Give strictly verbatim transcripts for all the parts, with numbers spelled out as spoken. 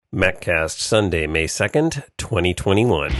MacCast, Sunday, May second, twenty twenty-one.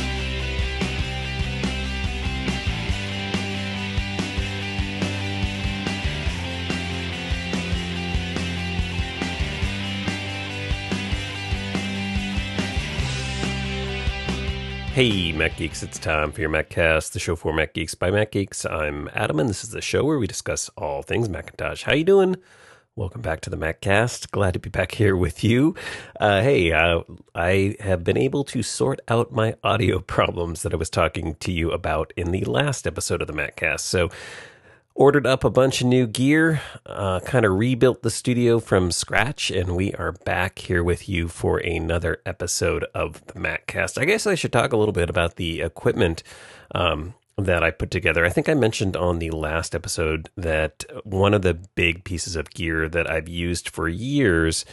Hey, Mac Geeks, it's time for your MacCast, the show for Mac Geeks by Mac Geeks. I'm Adam, and this is the show where we discuss all things Macintosh. How you doing? Welcome back to the MacCast. Glad to be back here with you. Uh, hey, uh, I have been able to sort out my audio problems that I was talking to you about in the last episode of the MacCast. So, ordered up a bunch of new gear, uh, kind of rebuilt the studio from scratch, and we are back here with you for another episode of the MacCast. I guess I should talk a little bit about the equipment um that I put together. I think I mentioned on the last episode that one of the big pieces of gear that I've used for years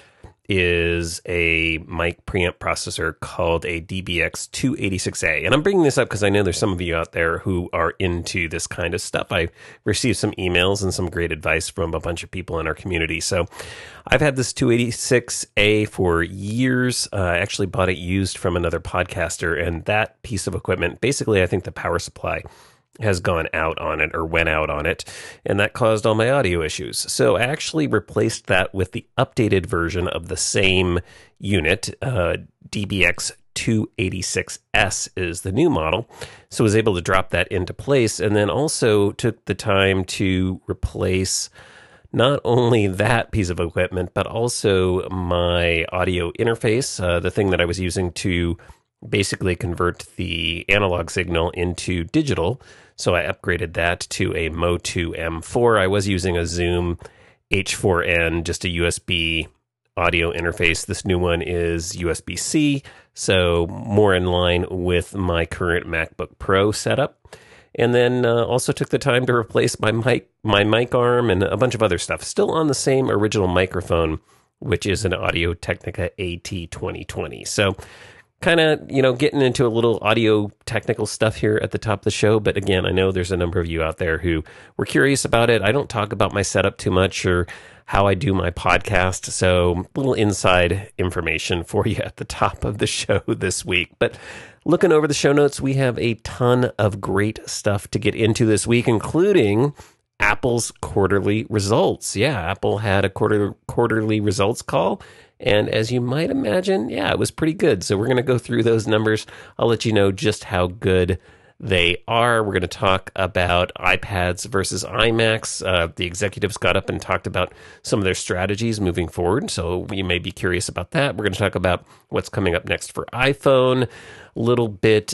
is a mic preamp processor called a D B X two eighty-six A. And I'm bringing this up because I know there's some of you out there who are into this kind of stuff. I received some emails and some great advice from a bunch of people in our community. So I've had this two eighty-six A for years. Uh, I actually bought it used from another podcaster, and that piece of equipment, basically I think the power supply has gone out on it or went out on it, and that caused all my audio issues. So I actually replaced that with the updated version of the same unit. uh, D B X two eighty-six S is the new model, so I was able to drop that into place, and then also took the time to replace not only that piece of equipment, but also my audio interface, uh, the thing that I was using to basically convert the analog signal into digital. So I upgraded that to a M O two M four. I was using a Zoom H four N, just a U S B audio interface. This new one is U S B C, so more in line with my current MacBook Pro setup. And then uh, also took the time to replace my mic, my mic arm and a bunch of other stuff. Still on the same original microphone, which is an Audio-Technica A T twenty twenty. So kind of, you know, getting into a little audio technical stuff here at the top of the show. But again, I know there's a number of you out there who were curious about it. I don't talk about my setup too much or how I do my podcast. So a little inside information for you at the top of the show this week. But looking over the show notes, we have a ton of great stuff to get into this week, including Apple's quarterly results. Yeah, Apple had a quarter quarterly results call. And as you might imagine, yeah, it was pretty good. So we're going to go through those numbers. I'll let you know just how good they are. We're going to talk about iPads versus iMacs. Uh, the executives got up and talked about some of their strategies moving forward. So you may be curious about that. We're going to talk about what's coming up next for iPhone. A little bit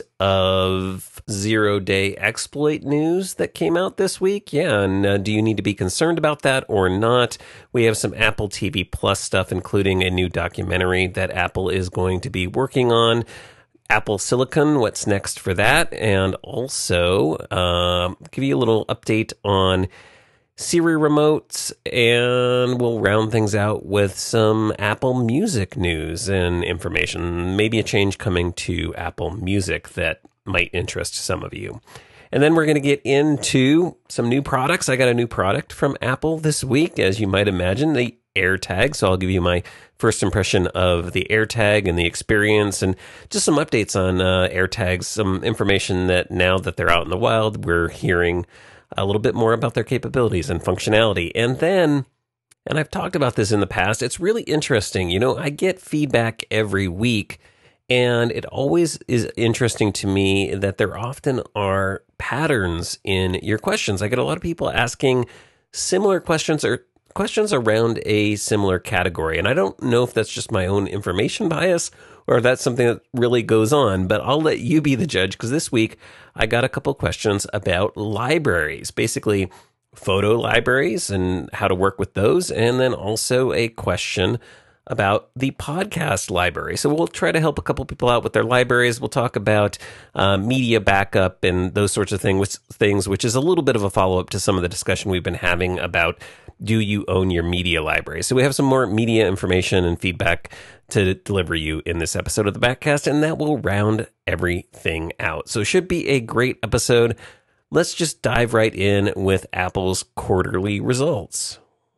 of zero-day exploit news that came out this week. Yeah, and uh, do you need to be concerned about that or not? We have some Apple T V Plus stuff, including a new documentary that Apple is going to be working on. Apple Silicon, what's next for that? And also uh, give you a little update on Siri remotes, and we'll round things out with some Apple Music news and information. Maybe a change coming to Apple Music that might interest some of you. And then we're going to get into some new products. I got a new product from Apple this week, as you might imagine, the AirTag. So I'll give you my first impression of the AirTag and the experience, and just some updates on uh, AirTags, some information that now that they're out in the wild, we're hearing a little bit more about their capabilities and functionality. And then, and I've talked about this in the past, it's really interesting. You know, I get feedback every week, and it always is interesting to me that there often are patterns in your questions. I get a lot of people asking similar questions or questions around a similar category. And I don't know if that's just my own information bias or if that's something that really goes on, but I'll let you be the judge, because this week I got a couple questions about libraries, basically photo libraries and how to work with those, and then also a question about the podcast library. So we'll try to help a couple people out with their libraries. We'll talk about uh, media backup and those sorts of thing, which, things, which is a little bit of a follow-up to some of the discussion we've been having about, do you own your media library? So we have some more media information and feedback to deliver you in this episode of the Backcast, and that will round everything out. So it should be a great episode. Let's just dive right in with Apple's quarterly results.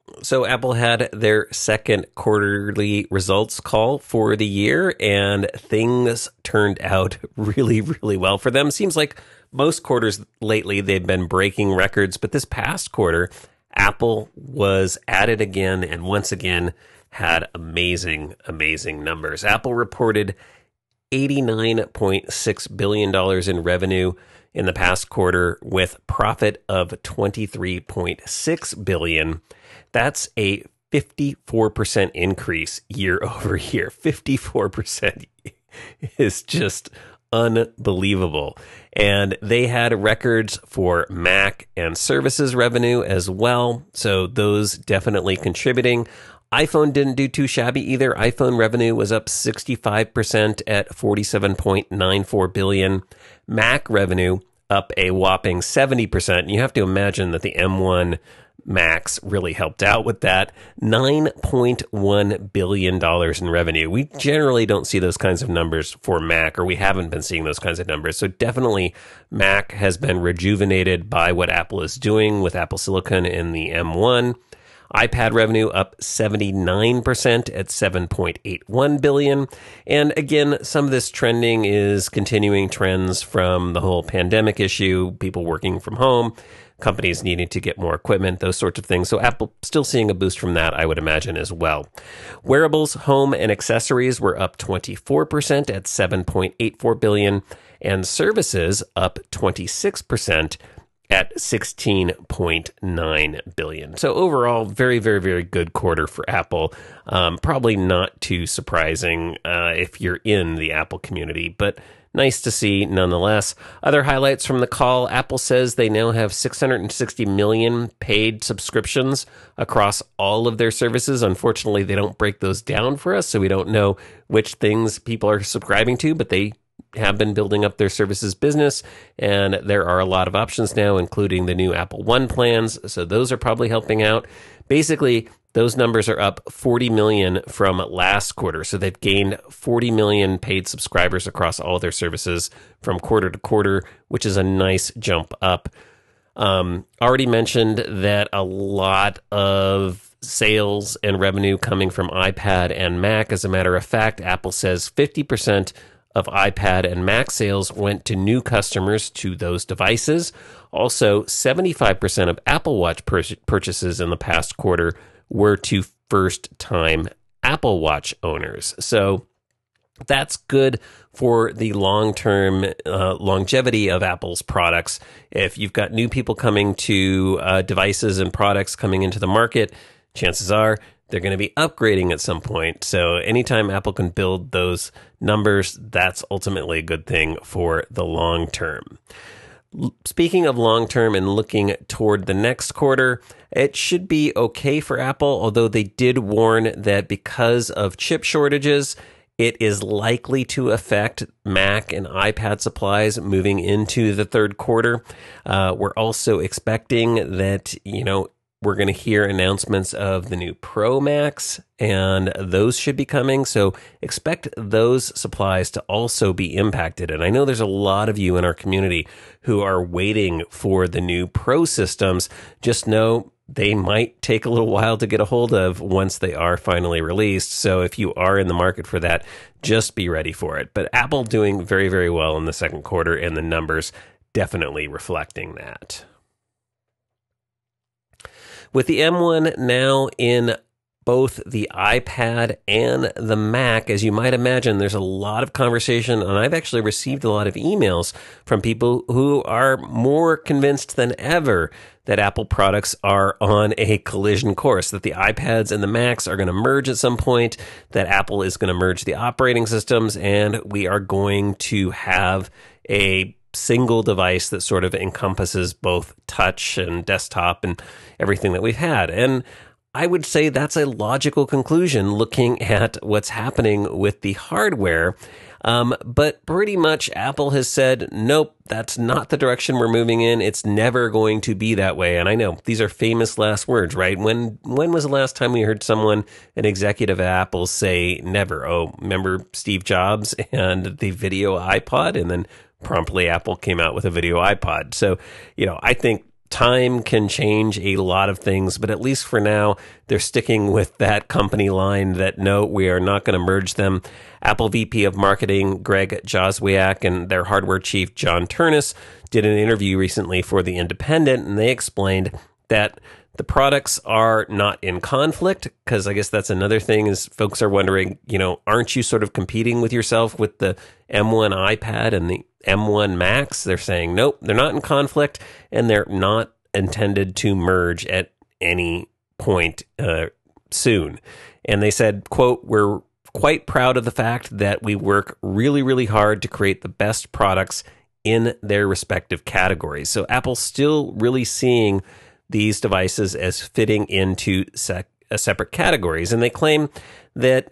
So Apple had their second quarterly results call for the year, and things turned out really, really well for them. Seems like most quarters lately they've been breaking records, but this past quarter, Apple was at it again and once again had amazing, amazing numbers. Apple reported eighty-nine point six billion dollars in revenue in the past quarter with profit of twenty-three point six billion dollars. That's a fifty-four percent increase year over year. fifty-four percent is just unbelievable. And they had records for Mac and services revenue as well. So those definitely contributing. iPhone didn't do too shabby either. iPhone revenue was up sixty-five percent at forty-seven point nine four billion dollars. Mac revenue up a whopping seventy percent. And you have to imagine that the M one Max really helped out with that. nine point one billion dollars in revenue. We generally don't see those kinds of numbers for Mac, or we haven't been seeing those kinds of numbers. So definitely Mac has been rejuvenated by what Apple is doing with Apple Silicon in the M one. iPad revenue up seventy-nine percent at seven point eight one billion dollars. And again, some of this trending is continuing trends from the whole pandemic issue, people working from home, companies needing to get more equipment, those sorts of things. So Apple still seeing a boost from that, I would imagine, as well. Wearables, home, and accessories were up twenty-four percent at seven point eight four billion dollars, and services up twenty-six percent at sixteen point nine billion dollars. So overall, very, very, very good quarter for Apple. Um, probably not too surprising uh, if you're in the Apple community, but nice to see nonetheless. Other highlights from the call, Apple says they now have six hundred sixty million paid subscriptions across all of their services. Unfortunately, they don't break those down for us, so we don't know which things people are subscribing to, but they have been building up their services business, and there are a lot of options now, including the new Apple One plans, so those are probably helping out. Basically, those numbers are up forty million from last quarter, so they've gained forty million paid subscribers across all their services from quarter to quarter, which is a nice jump up. Um, already mentioned that a lot of sales and revenue coming from iPad and Mac. As a matter of fact, Apple says fifty percent of iPad and Mac sales went to new customers to those devices. Also, seventy-five percent of Apple Watch pur- purchases in the past quarter were to first-time Apple Watch owners. So that's good for the long-term uh, longevity of Apple's products. If you've got new people coming to uh, devices and products coming into the market, chances are they're going to be upgrading at some point. So anytime Apple can build those numbers, that's ultimately a good thing for the long term. Speaking of long term and looking toward the next quarter, it should be okay for Apple, although they did warn that because of chip shortages, it is likely to affect Mac and iPad supplies moving into the third quarter. Uh, we're also expecting that, you know, we're going to hear announcements of the new Pro Max, and those should be coming. So expect those supplies to also be impacted. And I know there's a lot of you in our community who are waiting for the new Pro systems. Just know they might take a little while to get a hold of once they are finally released. So if you are in the market for that, just be ready for it. But Apple doing very, very well in the second quarter, and the numbers definitely reflecting that. With the M one now in both the iPad and the Mac, as you might imagine, there's a lot of conversation, and I've actually received a lot of emails from people who are more convinced than ever that Apple products are on a collision course, that the iPads and the Macs are going to merge at some point, that Apple is going to merge the operating systems, and we are going to have a single device that sort of encompasses both touch and desktop and everything that we've had. And I would say that's a logical conclusion looking at what's happening with the hardware. Um, but pretty much Apple has said, nope, that's not the direction we're moving in. It's never going to be that way. And I know these are famous last words, right? When when was the last time we heard someone, an executive at Apple, say never? Oh, remember Steve Jobs and the video iPod? And then promptly Apple came out with a video iPod. So, you know, I think time can change a lot of things, but at least for now, they're sticking with that company line that no, we are not going to merge them. Apple V P of Marketing Greg Joswiak and their hardware chief John Turnus did an interview recently for The Independent, and they explained that the products are not in conflict, because I guess that's another thing is folks are wondering, you know, aren't you sort of competing with yourself with the M one iPad and the M one Max? They're saying, nope, they're not in conflict, and they're not intended to merge at any point uh, soon. And they said, quote, we're quite proud of the fact that we work really, really hard to create the best products in their respective categories. So Apple's still really seeing these devices as fitting into sec- uh, separate categories. And they claim that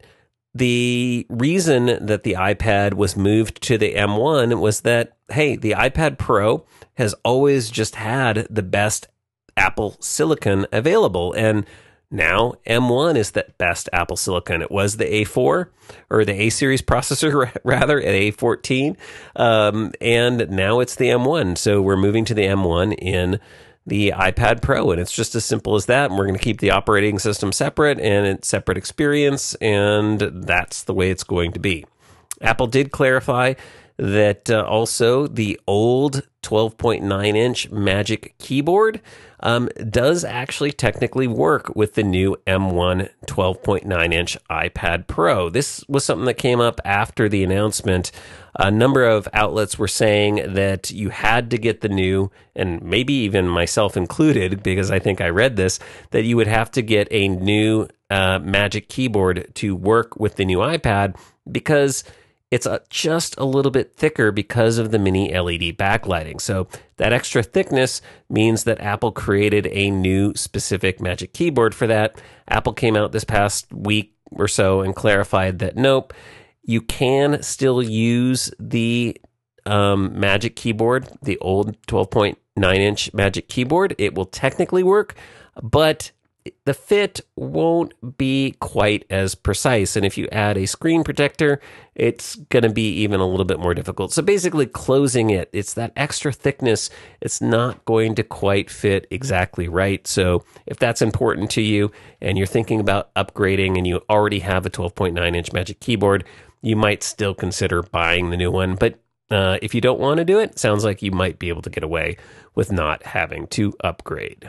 the reason that the iPad was moved to the M one was that, hey, the iPad Pro has always just had the best Apple silicon available. And now M one is the best Apple silicon. It was the A four or the A series processor rather at A fourteen. Um, and now it's the M one. So we're moving to the M one in the iPad Pro, and it's just as simple as that. And we're going to keep the operating system separate and it's separate experience, and that's the way it's going to be. Apple did clarify that uh, also the old twelve point nine inch Magic Keyboard um, does actually technically work with the new M one twelve point nine inch iPad Pro. This was something that came up after the announcement. A number of outlets were saying that you had to get the new, and maybe even myself included, because I think I read this, that you would have to get a new uh, Magic Keyboard to work with the new iPad because it's a, just a little bit thicker because of the mini L E D backlighting. So that extra thickness means that Apple created a new specific Magic Keyboard for that. Apple came out this past week or so and clarified that nope, you can still use the um, Magic Keyboard, the old twelve point nine inch Magic Keyboard. It will technically work, but the fit won't be quite as precise. And if you add a screen protector, it's going to be even a little bit more difficult. So basically closing it, it's that extra thickness. It's not going to quite fit exactly right. So if that's important to you and you're thinking about upgrading and you already have a twelve point nine inch Magic Keyboard, you might still consider buying the new one. But uh, if you don't want to do it, sounds like you might be able to get away with not having to upgrade.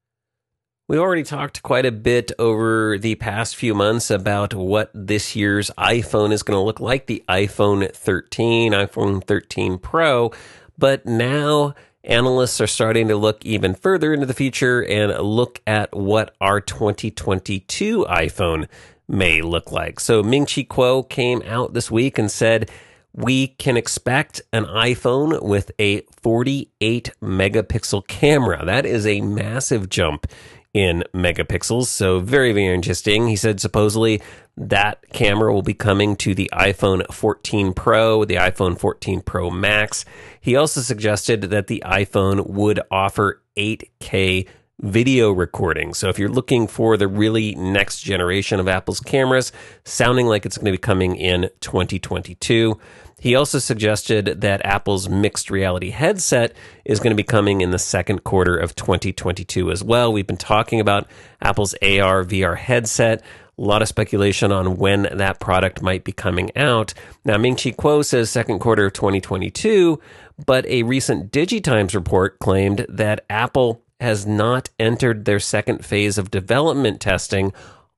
We already talked quite a bit over the past few months about what this year's iPhone is going to look like, the iPhone thirteen, iPhone thirteen Pro, but now analysts are starting to look even further into the future and look at what our twenty twenty-two iPhone may look like. So Ming-Chi Kuo came out this week and said, we can expect an iPhone with a forty-eight megapixel camera. That is a massive jump in megapixels, so very, very interesting. He said supposedly that camera will be coming to the iPhone fourteen Pro, the iPhone fourteen Pro Max. He also suggested that the iPhone would offer eight K video recording. So if you're looking for the really next generation of Apple's cameras, sounding like it's going to be coming in twenty twenty-two. He also suggested that Apple's mixed reality headset is going to be coming in the second quarter of twenty twenty-two as well. We've been talking about Apple's A R V R headset. A lot of speculation on when that product might be coming out. Now, Ming-Chi Kuo says second quarter of twenty twenty-two, but a recent DigiTimes report claimed that Apple has not entered their second phase of development testing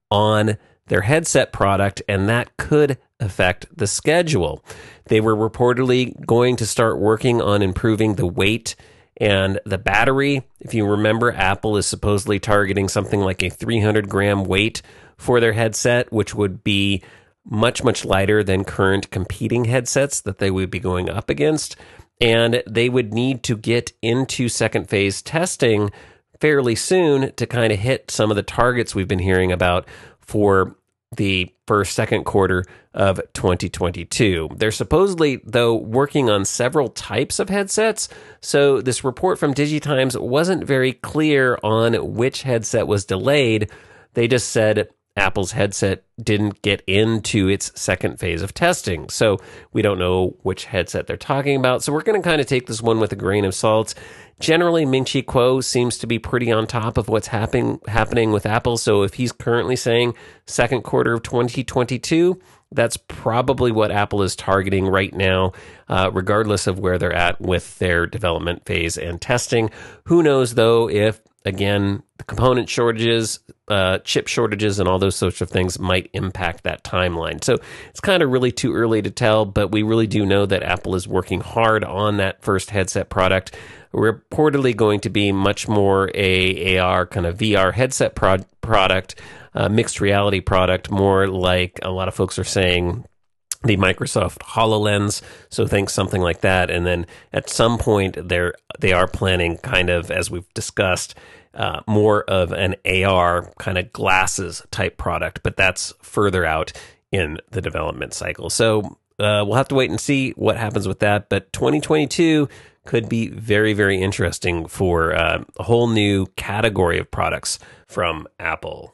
on their headset product, and that could affect the schedule. They were reportedly going to start working on improving the weight and the battery. If you remember, Apple is supposedly targeting something like a three hundred gram weight for their headset, which would be much, much lighter than current competing headsets that they would be going up against. And they would need to get into second phase testing fairly soon to kind of hit some of the targets we've been hearing about for the first, second quarter of twenty twenty-two. They're supposedly, though, working on several types of headsets. So this report from DigiTimes wasn't very clear on which headset was delayed. They just said Apple's headset didn't get into its second phase of testing. So we don't know which headset they're talking about. So we're going to kind of take this one with a grain of salt. Generally, Ming-Chi Kuo seems to be pretty on top of what's happening happening with Apple. So if he's currently saying second quarter of twenty twenty-two, that's probably what Apple is targeting right now, uh, regardless of where they're at with their development phase and testing. Who knows, though, if, again, the component shortages, uh, chip shortages, and all those sorts of things might impact that timeline. So it's kind of really too early to tell, but we really do know that Apple is working hard on that first headset product. Reportedly going to be much more a AR kind of V R headset prod- product, uh, mixed reality product, more like a lot of folks are saying the Microsoft HoloLens. So think something like that. And then at some point they're, they are planning kind of, as we've discussed, uh, more of an A R kind of glasses type product, but that's further out in the development cycle. So uh, we'll have to wait and see what happens with that. But twenty twenty-two could be very, very interesting for uh, a whole new category of products from Apple.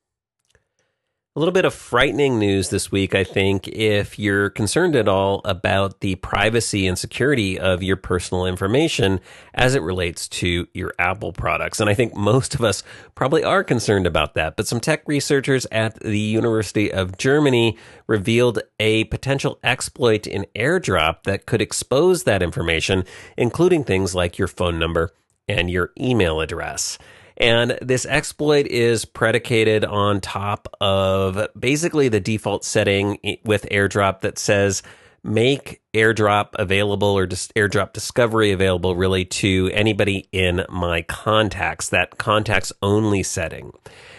A little bit of frightening news this week, I think, if you're concerned at all about the privacy and security of your personal information as it relates to your Apple products. And I think most of us probably are concerned about that. But some tech researchers at the University of Germany revealed a potential exploit in AirDrop that could expose that information, including things like your phone number and your email address. And this exploit is predicated on top of basically the default setting with AirDrop that says make AirDrop available or just AirDrop discovery available really to anybody in my contacts, that contacts only setting.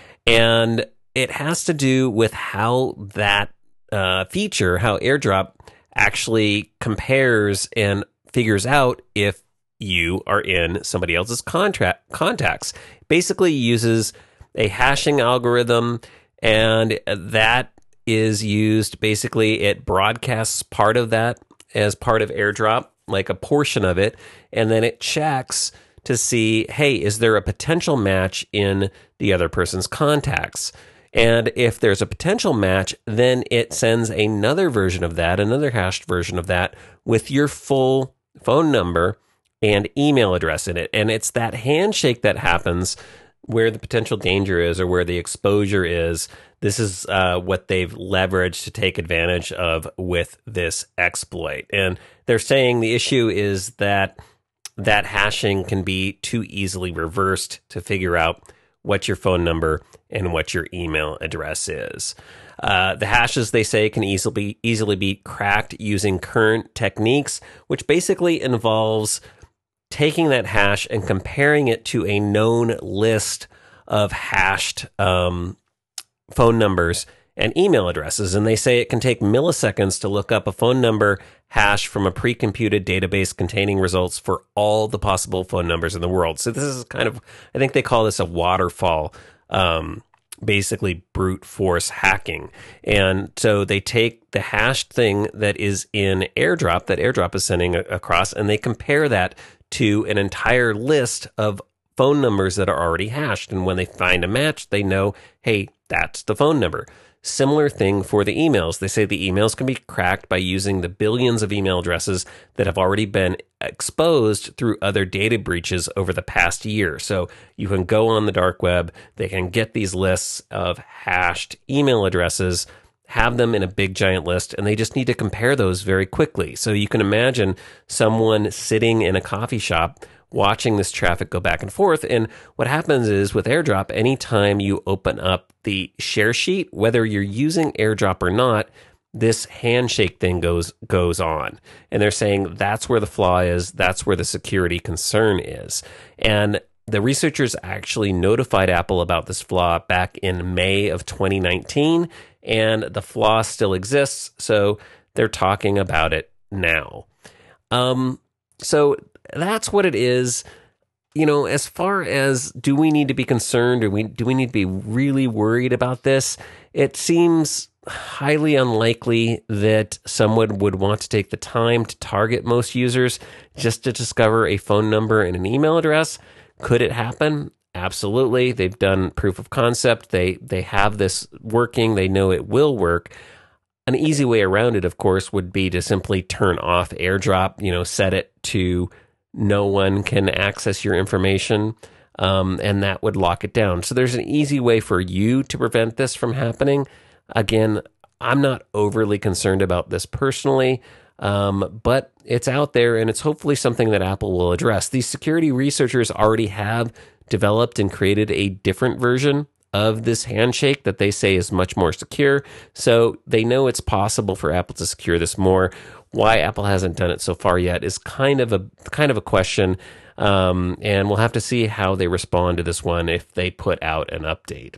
And it has to do with how that uh, feature, how AirDrop actually compares and figures out if you are in somebody else's contract contacts. Basically uses a hashing algorithm, and that is used, basically it broadcasts part of that as part of AirDrop, like a portion of it, and then it checks to see, hey, is there a potential match in the other person's contacts? And if there's a potential match, then it sends another version of that, another hashed version of that with your full phone number and email address in it. And it's that handshake that happens where the potential danger is or where the exposure is. This is uh, what they've leveraged to take advantage of with this exploit. And they're saying the issue is that that hashing can be too easily reversed to figure out what your phone number and what your email address is. Uh, the hashes, they say, can easily easily be cracked using current techniques, which basically involves taking that hash and comparing it to a known list of hashed um, phone numbers and email addresses. And they say it can take milliseconds to look up a phone number hash from a pre-computed database containing results for all the possible phone numbers in the world. So this is kind of, I think they call this a waterfall, um, basically brute force hacking. And so they take the hashed thing that is in AirDrop, that AirDrop is sending across, and they compare that to an entire list of phone numbers that are already hashed. And when they find a match, they know, hey, that's the phone number. Similar thing for the emails. They say the emails can be cracked by using the billions of email addresses that have already been exposed through other data breaches over the past year. So you can go on the dark web, they can get these lists of hashed email addresses, have them in a big giant list, and they just need to compare those very quickly. So you can imagine someone sitting in a coffee shop watching this traffic go back and forth. And what happens is with AirDrop, anytime you open up the share sheet, whether you're using AirDrop or not, this handshake thing goes goes on. And they're saying that's where the flaw is, that's where the security concern is. And the researchers actually notified Apple about this flaw back in May of twenty nineteen, and the flaw still exists, so they're talking about it now. Um, so that's what it is. You know, as far as do we need to be concerned or we do we need to be really worried about this, it seems highly unlikely that someone would want to take the time to target most users just to discover a phone number and an email address. Could it happen? Absolutely. They've done proof of concept. They they have this working. They know it will work. An easy way around it, of course, would be to simply turn off AirDrop, you know, set it to no one can access your information, um, and that would lock it down. So there's an easy way for you to prevent this from happening. Again, I'm not overly concerned about this personally, um, but it's out there, and it's hopefully something that Apple will address. These security researchers already have developed and created a different version of this handshake that they say is much more secure. So they know it's possible for Apple to secure this more. Why Apple hasn't done it so far yet is kind of a kind of a question, um, and we'll have to see how they respond to this one if they put out an update.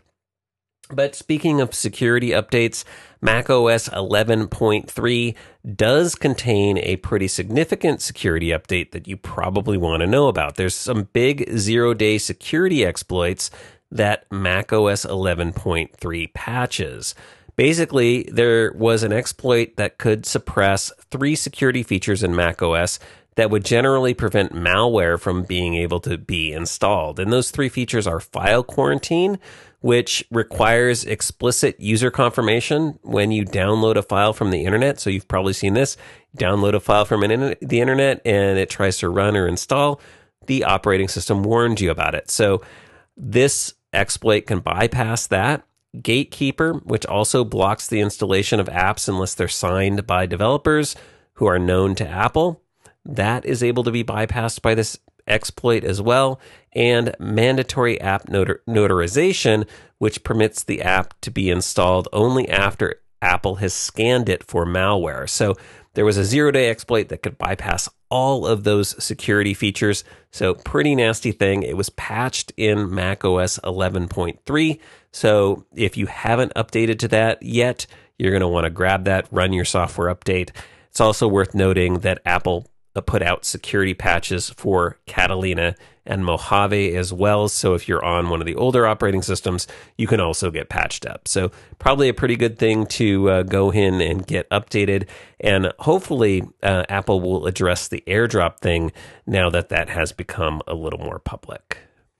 But speaking of security updates, macOS eleven point three does contain a pretty significant security update that you probably want to know about. There's some big zero-day security exploits that macOS eleven point three patches. Basically, there was an exploit that could suppress three security features in macOS that would generally prevent malware from being able to be installed. And those three features are file quarantine, which requires explicit user confirmation when you download a file from the internet. So you've probably seen this. Download a file from an, the internet and it tries to run or install. The operating system warns you about it. So this exploit can bypass that. Gatekeeper, which also blocks the installation of apps unless they're signed by developers who are known to Apple, that is able to be bypassed by this exploit as well. And mandatory app notar- notarization, which permits the app to be installed only after Apple has scanned it for malware. So there was a zero-day exploit that could bypass all of those security features. So pretty nasty thing. It was patched in macOS eleven point three. So if you haven't updated to that yet, you're going to want to grab that, run your software update. It's also worth noting that Apple put out security patches for Catalina and Mojave as well. So if you're on one of the older operating systems, you can also get patched up. So probably a pretty good thing to uh, go in and get updated. And hopefully uh, Apple will address the AirDrop thing now that that has become a little more public.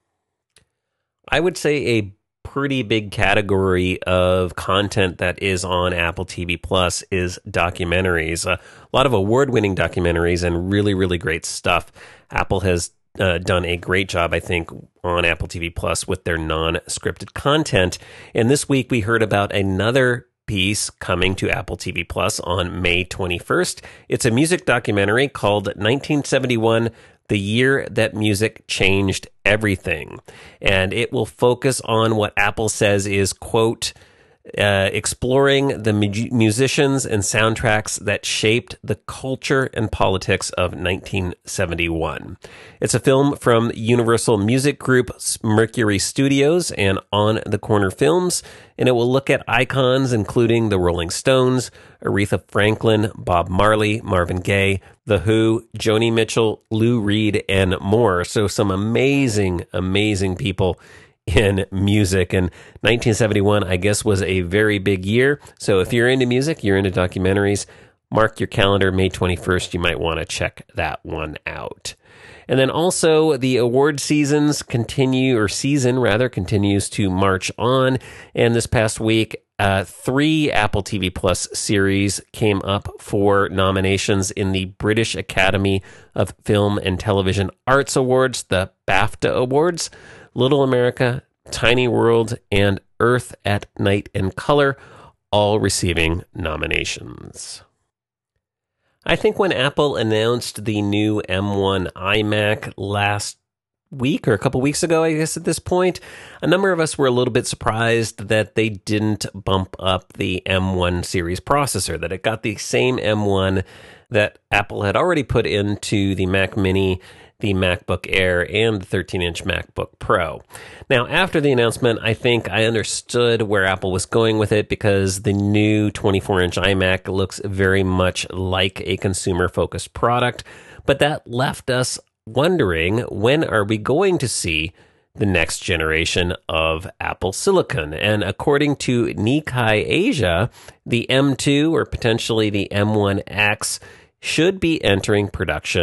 I would say a pretty big category of content that is on Apple T V Plus is documentaries. Uh, a lot of award-winning documentaries and really, really great stuff. Apple has uh, done a great job, I think, on Apple T V Plus with their non-scripted content. And this week we heard about another piece coming to Apple T V Plus on May twenty-first. It's a music documentary called nineteen seventy-one, The Year That Music Changed Everything. And it will focus on what Apple says is, quote, uh, exploring the mu- musicians and soundtracks that shaped the culture and politics of nineteen seventy-one. It's a film from Universal Music Group, Mercury Studios, and On the Corner Films, and it will look at icons including the Rolling Stones, Aretha Franklin, Bob Marley, Marvin Gaye, The Who, Joni Mitchell, Lou Reed, and more. So some amazing, amazing people in music. And nineteen seventy-one, I guess, was a very big year. So if you're into music, you're into documentaries, mark your calendar, May twenty-first. You might want to check that one out. And then also the award seasons continue, or season rather, continues to march on. And this past week, uh, three Apple T V Plus series came up for nominations in the British Academy of Film and Television Arts Awards, the BAFTA Awards. Little America, Tiny World, and Earth at Night in Color, all receiving nominations. I think when Apple announced the new M one iMac last week, or a couple weeks ago, I guess at this point, a number of us were a little bit surprised that they didn't bump up the M one series processor, that it got the same M one that Apple had already put into the Mac Mini, the MacBook Air, and the thirteen-inch MacBook Pro. Now, after the announcement, I think I understood where Apple was going with it, because the new twenty-four-inch iMac looks very much like a consumer-focused product, but that left us wondering, when are we going to see the next generation of Apple Silicon? And according to Nikkei Asia, the M two, or potentially the M one X, should be entering production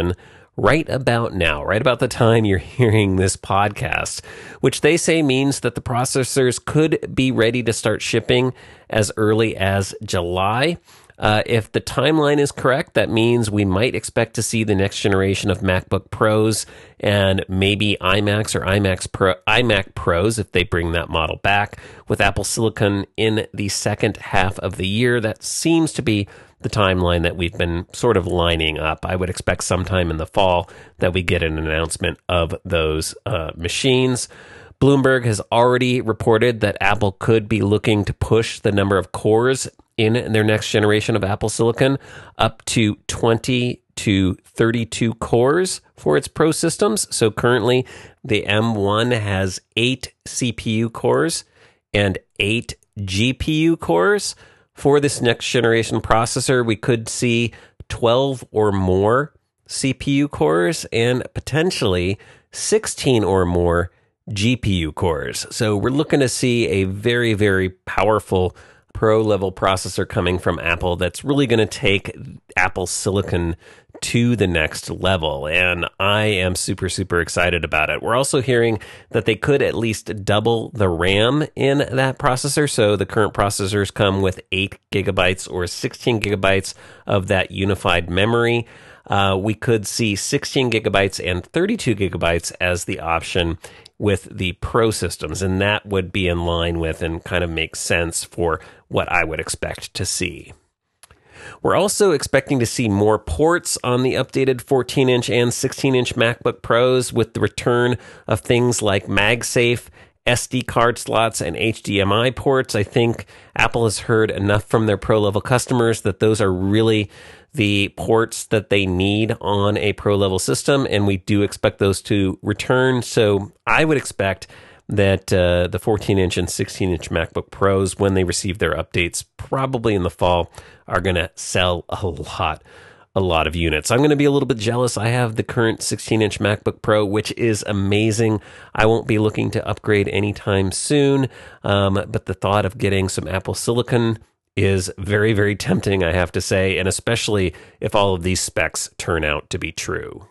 right about now, right about the time you're hearing this podcast, which they say means that the processors could be ready to start shipping as early as July. Uh, if the timeline is correct, that means we might expect to see the next generation of MacBook Pros and maybe iMacs or iMac Pro, iMac Pros if they bring that model back with Apple Silicon in the second half of the year. That seems to be the timeline that we've been sort of lining up. I would expect sometime in the fall that we get an announcement of those uh, machines. Bloomberg has already reported that Apple could be looking to push the number of cores in their next generation of Apple Silicon up to twenty to thirty-two cores for its Pro systems. So currently the M one has eight C P U cores and eight G P U cores. For this next generation processor, we could see twelve or more C P U cores and potentially sixteen or more G P U cores. So we're looking to see a very, very powerful Pro-level processor coming from Apple that's really going to take Apple Silicon to the next level, and I am super, super excited about it. We're also hearing that they could at least double the RAM in that processor, so the current processors come with eight gigabytes or sixteen gigabytes of that unified memory. Uh, we could see sixteen gigabytes and thirty-two gigabytes as the option with the Pro systems, and that would be in line with and kind of make sense for what I would expect to see. We're also expecting to see more ports on the updated fourteen-inch and sixteen-inch MacBook Pros with the return of things like MagSafe, S D card slots, and H D M I ports. I think Apple has heard enough from their Pro-level customers that those are really the ports that they need on a Pro-level system, and we do expect those to return. So I would expect that uh, the fourteen-inch and sixteen-inch MacBook Pros, when they receive their updates, probably in the fall, are going to sell a lot, a lot of units. I'm going to be a little bit jealous. I have the current sixteen-inch MacBook Pro, which is amazing. I won't be looking to upgrade anytime soon, um, but the thought of getting some Apple Silicon is very, very tempting, I have to say, and especially if all of these specs turn out to be true.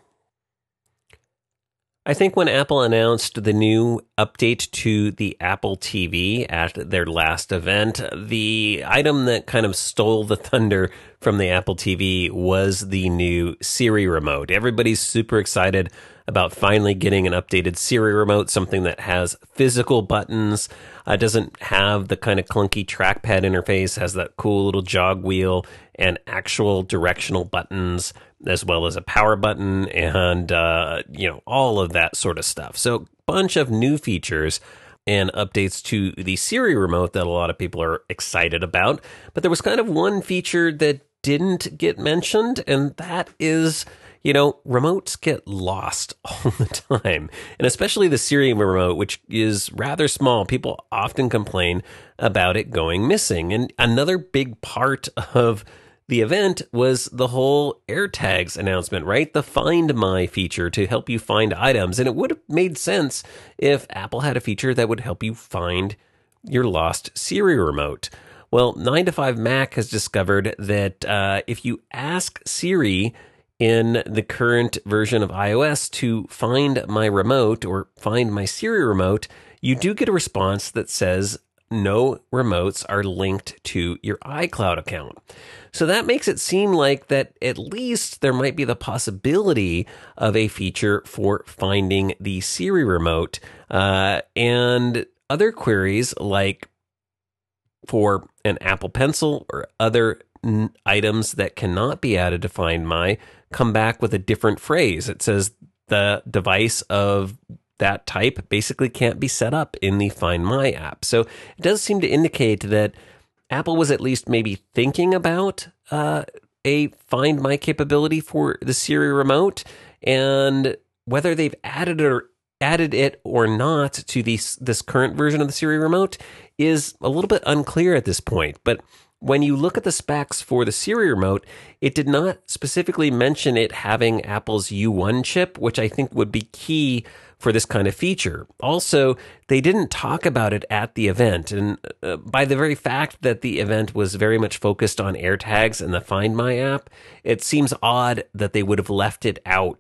I think when Apple announced the new update to the Apple T V at their last event, the item that kind of stole the thunder from the Apple T V was the new Siri remote. Everybody's super excited about finally getting an updated Siri remote, something that has physical buttons, uh, doesn't have the kind of clunky trackpad interface, has that cool little jog wheel and actual directional buttons, as well as a power button and, uh, you know, all of that sort of stuff. So bunch of new features and updates to the Siri remote that a lot of people are excited about. But there was kind of one feature that didn't get mentioned, and that is, you know, remotes get lost all the time, and especially the Siri remote, which is rather small. People often complain about it going missing. And another big part of the event was the whole AirTags announcement, right? The Find My feature to help you find items. And it would have made sense if Apple had a feature that would help you find your lost Siri remote. Well, nine to five Mac has discovered that uh, if you ask Siri in the current version of iOS to find my remote or find my Siri remote, you do get a response that says no remotes are linked to your iCloud account. So that makes it seem like that at least there might be the possibility of a feature for finding the Siri remote. Uh, and other queries like for an Apple Pencil or other n- items that cannot be added to Find My come back with a different phrase. It says the device of that type basically can't be set up in the Find My app. So it does seem to indicate that Apple was at least maybe thinking about uh, a Find My capability for the Siri remote, and whether they've added it or added it or not to these, this current version of the Siri remote is a little bit unclear at this point. But when you look at the specs for the Siri remote, it did not specifically mention it having Apple's U one chip, which I think would be key for this kind of feature. Also, they didn't talk about it at the event. And uh, by the very fact that the event was very much focused on AirTags and the Find My app, it seems odd that they would have left it out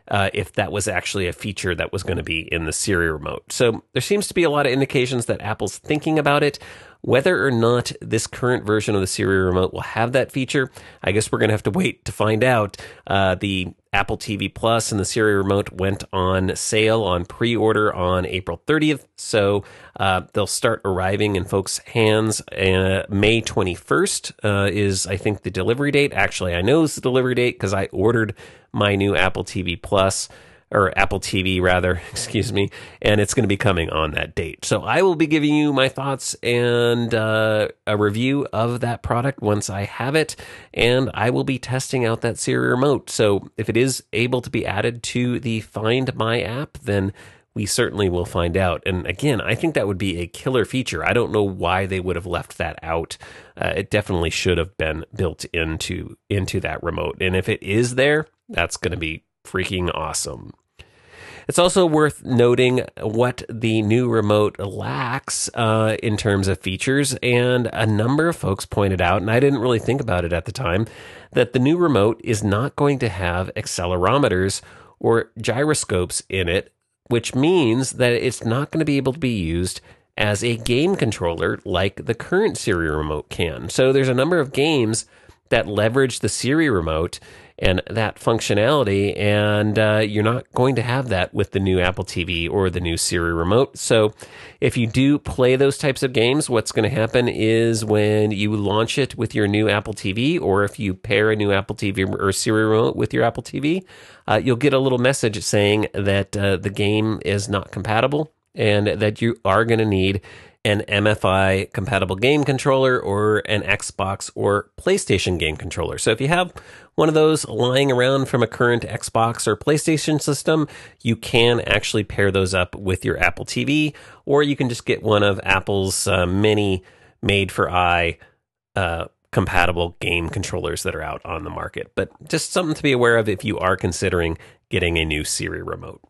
uh, if that was actually a feature that was going to be in the Siri remote. So there seems to be a lot of indications that Apple's thinking about it. Whether or not this current version of the Siri remote will have that feature, I guess we're going to have to wait to find out. Uh, the Apple T V Plus and the Siri remote went on sale on pre-order on April thirtieth, so uh, they'll start arriving in folks' hands. Uh, May twenty-first uh, is, I think, the delivery date. Actually, I know it's the delivery date because I ordered my new Apple T V Plus, or Apple T V rather, excuse me, and it's going to be coming on that date. So I will be giving you my thoughts and uh, a review of that product once I have it, and I will be testing out that Siri remote. So if it is able to be added to the Find My app, then we certainly will find out. And again, I think that would be a killer feature. I don't know why they would have left that out. Uh, it definitely should have been built into, into that remote. And if it is there, that's going to be freaking awesome. It's also worth noting what the new remote lacks uh, in terms of features, and a number of folks pointed out, and I didn't really think about it at the time, that the new remote is not going to have accelerometers or gyroscopes in it, which means that it's not going to be able to be used as a game controller like the current Siri remote can. So there's a number of games that leverage the Siri remote and that functionality, and uh, you're not going to have that with the new Apple T V or the new Siri remote. So if you do play those types of games, what's going to happen is when you launch it with your new Apple T V, or if you pair a new Apple T V or Siri remote with your Apple T V, uh, you'll get a little message saying that uh, the game is not compatible and that you are going to need an M F I compatible game controller or an Xbox or PlayStation game controller. So if you have one of those lying around from a current Xbox or PlayStation system, you can actually pair those up with your Apple T V, or you can just get one of Apple's uh, many made-for-i uh, compatible game controllers that are out on the market. But just something to be aware of if you are considering getting a new Siri remote.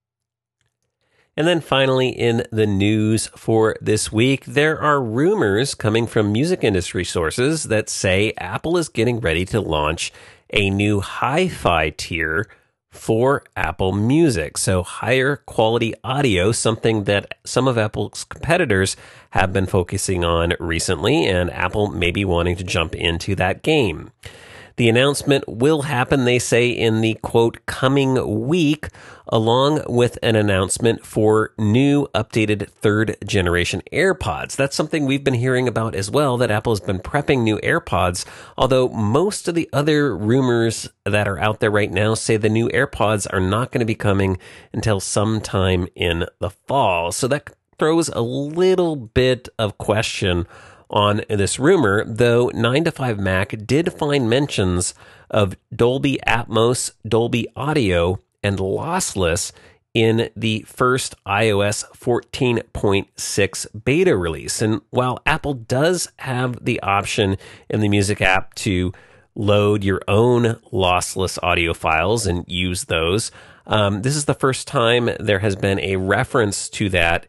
And then finally, in the news for this week, there are rumors coming from music industry sources that say Apple is getting ready to launch a new hi-fi tier for Apple Music. So higher quality audio, something that some of Apple's competitors have been focusing on recently, and Apple may be wanting to jump into that game. The announcement will happen, they say, in the, quote, coming week, along with an announcement for new updated third generation AirPods. That's something we've been hearing about as well, that Apple has been prepping new AirPods, although most of the other rumors that are out there right now say the new AirPods are not going to be coming until sometime in the fall. So that throws a little bit of question on this rumor, though nine to five Mac did find mentions of Dolby Atmos, Dolby Audio, and lossless in the first i O S fourteen point six beta release. And while Apple does have the option in the Music app to load your own lossless audio files and use those, um, this is the first time there has been a reference to that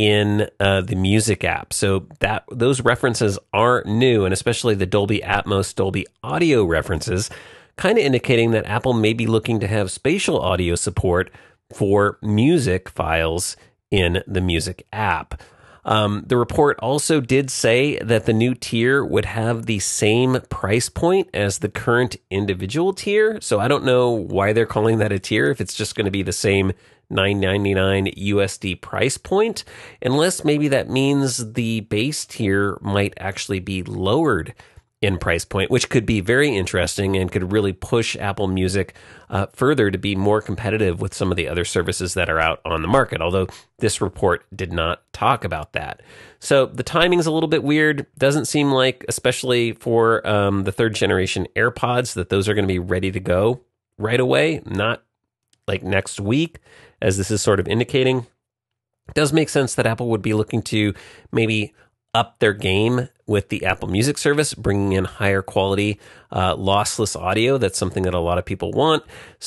in uh, the Music app. So that those references are new, and especially the Dolby Atmos, Dolby Audio references, kind of indicating that Apple may be looking to have spatial audio support for music files in the Music app. Um, the report also did say that the new tier would have the same price point as the current individual tier. So I don't know why they're calling that a tier if it's just going to be the same nine ninety-nine U S D price point, unless maybe that means the base tier might actually be lowered in price point, which could be very interesting and could really push Apple Music uh, further to be more competitive with some of the other services that are out on the market, although this report did not talk about that. So the timing's a little bit weird. Doesn't seem like, especially for um, the third generation AirPods, that those are going to be ready to go right away, not like next week, as this is sort of indicating. It does make sense that Apple would be looking to maybe up their game with the Apple Music service, bringing in higher quality, uh, lossless audio. That's something that a lot of people want.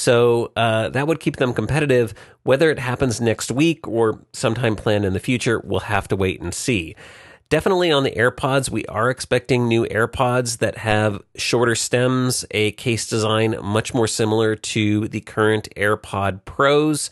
So uh, that would keep them competitive. Whether it happens next week or sometime planned in the future, we'll have to wait and see. Definitely on the AirPods, we are expecting new AirPods that have shorter stems, a case design much more similar to the current AirPod Pros,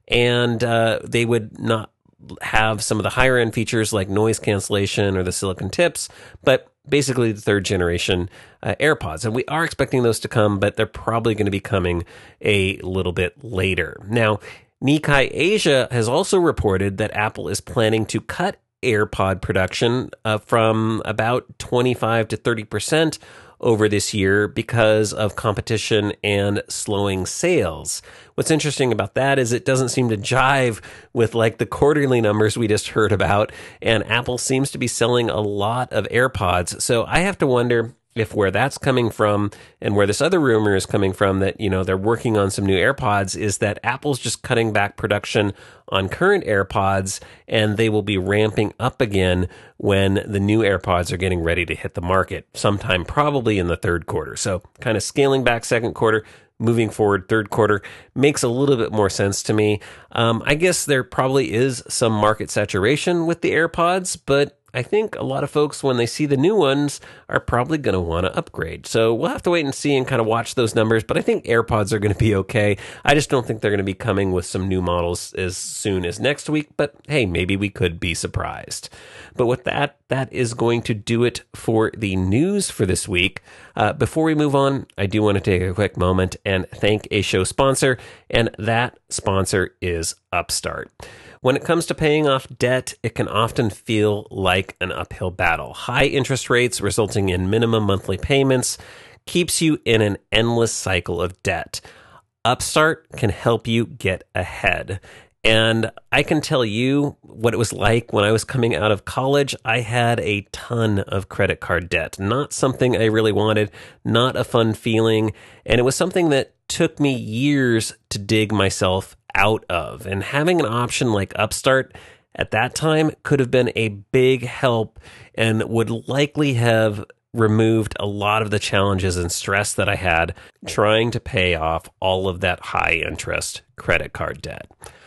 and uh, they would not have some of the higher end features like noise cancellation or the silicon tips, but basically the third generation uh, AirPods. And we are expecting those to come, but they're probably going to be coming a little bit later. Now, Nikkei Asia has also reported that Apple is planning to cut AirPod production uh, from about twenty-five to thirty percent over this year because of competition and slowing sales. What's interesting about that is it doesn't seem to jive with like the quarterly numbers we just heard about, and Apple seems to be selling a lot of AirPods. So I have to wonder if where that's coming from and where this other rumor is coming from that, you know, they're working on some new AirPods is that Apple's just cutting back production on current AirPods and they will be ramping up again when the new AirPods are getting ready to hit the market sometime probably in the third quarter. So kind of scaling back second quarter, moving forward third quarter makes a little bit more sense to me. Um, I guess there probably is some market saturation with the AirPods, but I think a lot of folks, when they see the new ones, are probably going to want to upgrade. So we'll have to wait and see and kind of watch those numbers. But I think AirPods are going to be okay. I just don't think they're going to be coming with some new models as soon as next week. But hey, maybe we could be surprised. But with that, that is going to do it for the news for this week. Uh, before we move on, I do want to take a quick moment and thank a show sponsor. And that sponsor is Upstart. When it comes to paying off debt, it can often feel like an uphill battle. High interest rates resulting in minimum monthly payments keeps you in an endless cycle of debt. Upstart can help you get ahead. And I can tell you what it was like when I was coming out of college. I had a ton of credit card debt. Not something I really wanted, not a fun feeling. And it was something that took me years to dig myself out of. And having an option like Upstart at that time could have been a big help and would likely have removed a lot of the challenges and stress that I had trying to pay off all of that high interest credit card debt.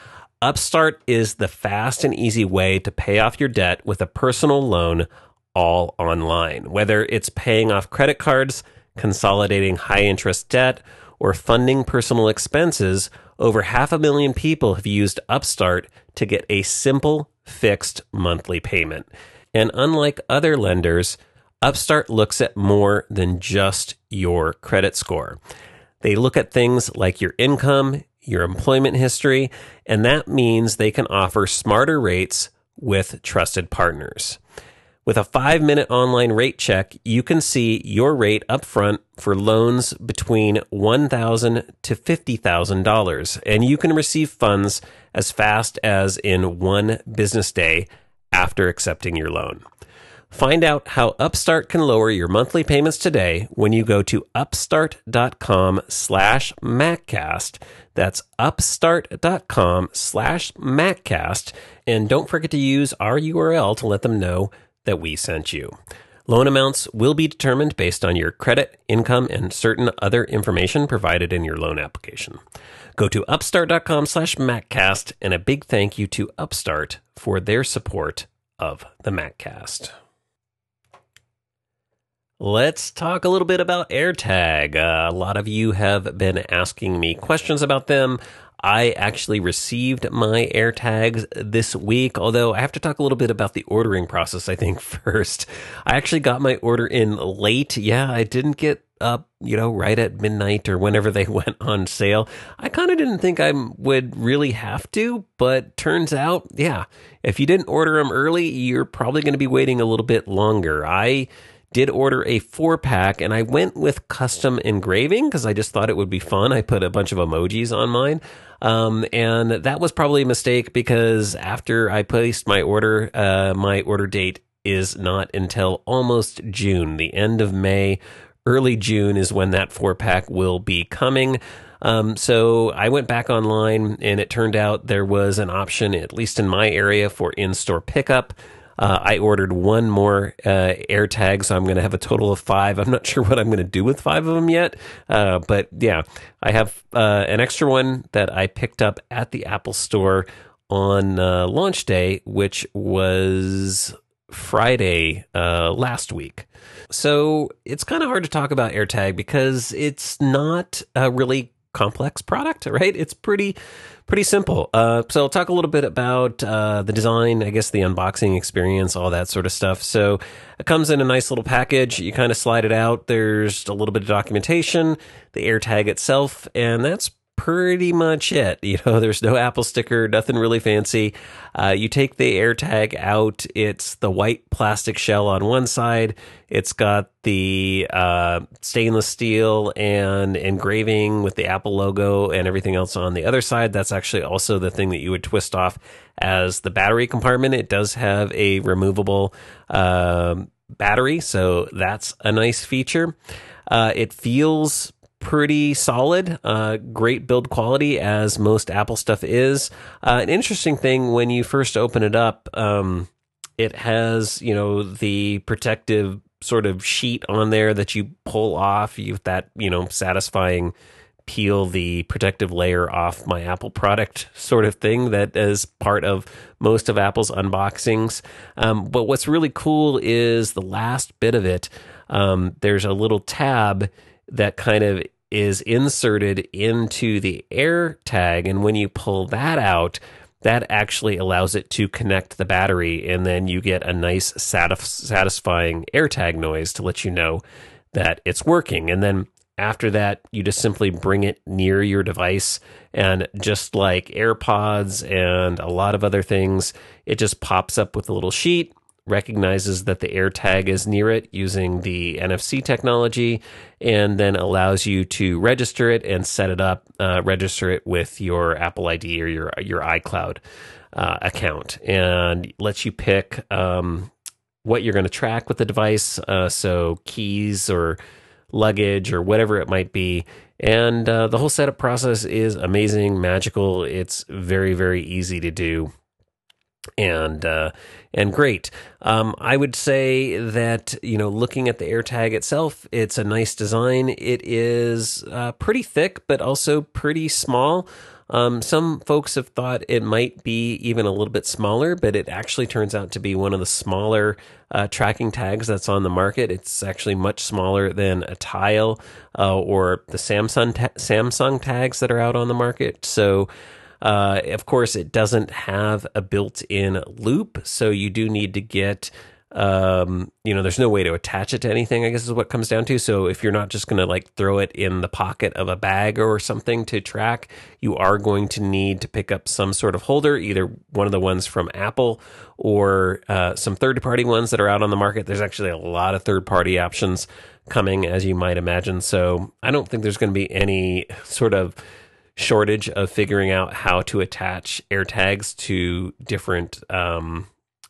Upstart is the fast and easy way to pay off your debt with a personal loan all online. Whether it's paying off credit cards, consolidating high interest debt, or funding personal expenses, over half a million people have used Upstart to get a simple, fixed monthly payment. And unlike other lenders, Upstart looks at more than just your credit score. They look at things like your income, your employment history, and that means they can offer smarter rates with trusted partners. With a five-minute online rate check, you can see your rate up front for loans between one thousand dollars to fifty thousand dollars, and you can receive funds as fast as in one business day after accepting your loan. Find out how Upstart can lower your monthly payments today when you go to upstart.com slash MacCast. That's upstart.com slash MacCast. And don't forget to use our U R L to let them know that we sent you. Loan amounts will be determined based on your credit, income, and certain other information provided in your loan application. Go to upstart.com slash MacCast, and a big thank you to Upstart for their support of the MacCast. Let's talk a little bit about AirTag. Uh, a lot of you have been asking me questions about them. I actually received my AirTags this week, although I have to talk a little bit about the ordering process, I think, first. I actually got my order in late. Yeah, I didn't get up, you know, right at midnight or whenever they went on sale. I kind of didn't think I would really have to, but turns out, yeah, if you didn't order them early, you're probably going to be waiting a little bit longer. I did order a four pack and I went with custom engraving because I just thought it would be fun. I put a bunch of emojis on mine. Um, and that was probably a mistake because after I placed my order, uh, my order date is not until almost June. The end of May, early June is when that four pack will be coming. Um, so I went back online and it turned out there was an option, at least in my area, for in-store pickup. Uh, I ordered one more uh, AirTag, so I'm going to have a total of five. I'm not sure what I'm going to do with five of them yet, uh, but yeah, I have uh, an extra one that I picked up at the Apple Store on uh, launch day, which was Friday uh, last week. So it's kind of hard to talk about AirTag because it's not a really complex product, right? It's pretty pretty simple. Uh, so I'll talk a little bit about uh, the design, I guess the unboxing experience, all that sort of stuff. So it comes in a nice little package. You kind of slide it out. There's a little bit of documentation, the AirTag itself, and that's pretty much it. You know, there's no Apple sticker, nothing really fancy. Uh, you take the AirTag out. It's the white plastic shell on one side. It's got the uh, stainless steel and engraving with the Apple logo and everything else on the other side. That's actually also the thing that you would twist off as the battery compartment. It does have a removable um, battery, so that's a nice feature. Uh, it feels pretty solid, uh, great build quality as most Apple stuff is. Uh, an interesting thing when you first open it up, um, it has, you know, the protective sort of sheet on there that you pull off. You that, you know, satisfying peel the protective layer off my Apple product sort of thing that is part of most of Apple's unboxings. Um, but what's really cool is the last bit of it. Um, there's a little tab that kind of is inserted into the AirTag, and when you pull that out, that actually allows it to connect the battery, and then you get a nice satis- satisfying AirTag noise to let you know that it's working. And then after that, you just simply bring it near your device, and just like AirPods and a lot of other things, it just pops up with a little sheet, recognizes that the AirTag is near it using the N F C technology, and then allows you to register it and set it up, uh, register it with your Apple I D or your your iCloud uh, account, and lets you pick um, what you're going to track with the device, uh, so keys or luggage or whatever it might be. And uh, the whole setup process is amazing, magical. It's very, very easy to do. And uh, and great. Um, I would say that, you know, looking at the AirTag itself, it's a nice design. It is uh, pretty thick, but also pretty small. Um, some folks have thought it might be even a little bit smaller, but it actually turns out to be one of the smaller uh, tracking tags that's on the market. It's actually much smaller than a Tile uh, or the Samsung ta- Samsung tags that are out on the market. So. Uh, of course, it doesn't have a built-in loop, so you do need to get, um, you know, there's no way to attach it to anything, I guess is what it comes down to. So if you're not just going to like throw it in the pocket of a bag or something to track, you are going to need to pick up some sort of holder, either one of the ones from Apple or uh, some third-party ones that are out on the market. There's actually a lot of third-party options coming, as you might imagine. So I don't think there's going to be any sort of shortage of figuring out how to attach AirTags to different um,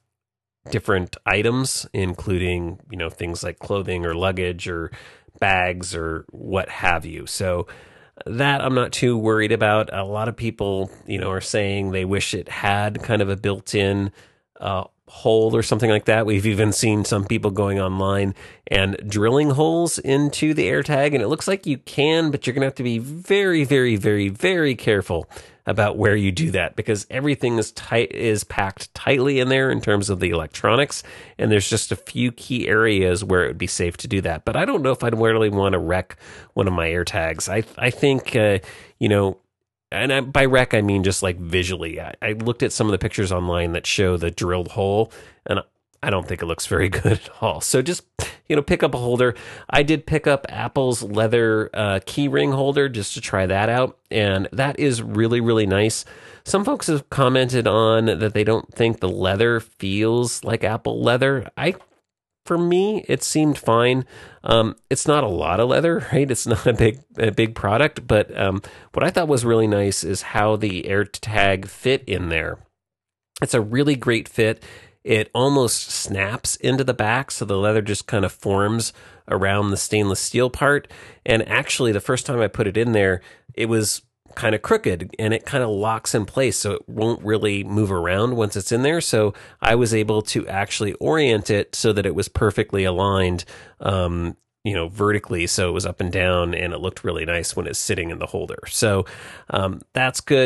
different items, including, you know, things like clothing or luggage or bags or what have you. So that I'm not too worried about. A lot of people, you know, are saying they wish it had kind of a built-in uh, hole or something like that. We've even seen some people going online and drilling holes into the AirTag, and it looks like you can, but you're going to have to be very, very, very, very careful about where you do that, because everything is tight, is packed tightly in there in terms of the electronics, and there's just a few key areas where it would be safe to do that. But I don't know if I'd really want to wreck one of my AirTags. I I think uh, you know. And I, by wreck, I mean just like visually. I, I looked at some of the pictures online that show the drilled hole, and I don't think it looks very good at all. So just, you know, pick up a holder. I did pick up Apple's leather uh, key ring holder just to try that out, and that is really, really nice. Some folks have commented on that they don't think the leather feels like Apple leather. I For me, it seemed fine. Um, it's not a lot of leather, right? It's not a big, a big product. But um, what I thought was really nice is how the AirTag fit in there. It's a really great fit. It almost snaps into the back, so the leather just kind of forms around the stainless steel part. And actually, the first time I put it in there, it was kind of crooked, and it kind of locks in place, so it won't really move around once it's in there. So I was able to actually orient it so that it was perfectly aligned, um, you know, vertically, so it was up and down, and it looked really nice when it's sitting in the holder. So um, that's good.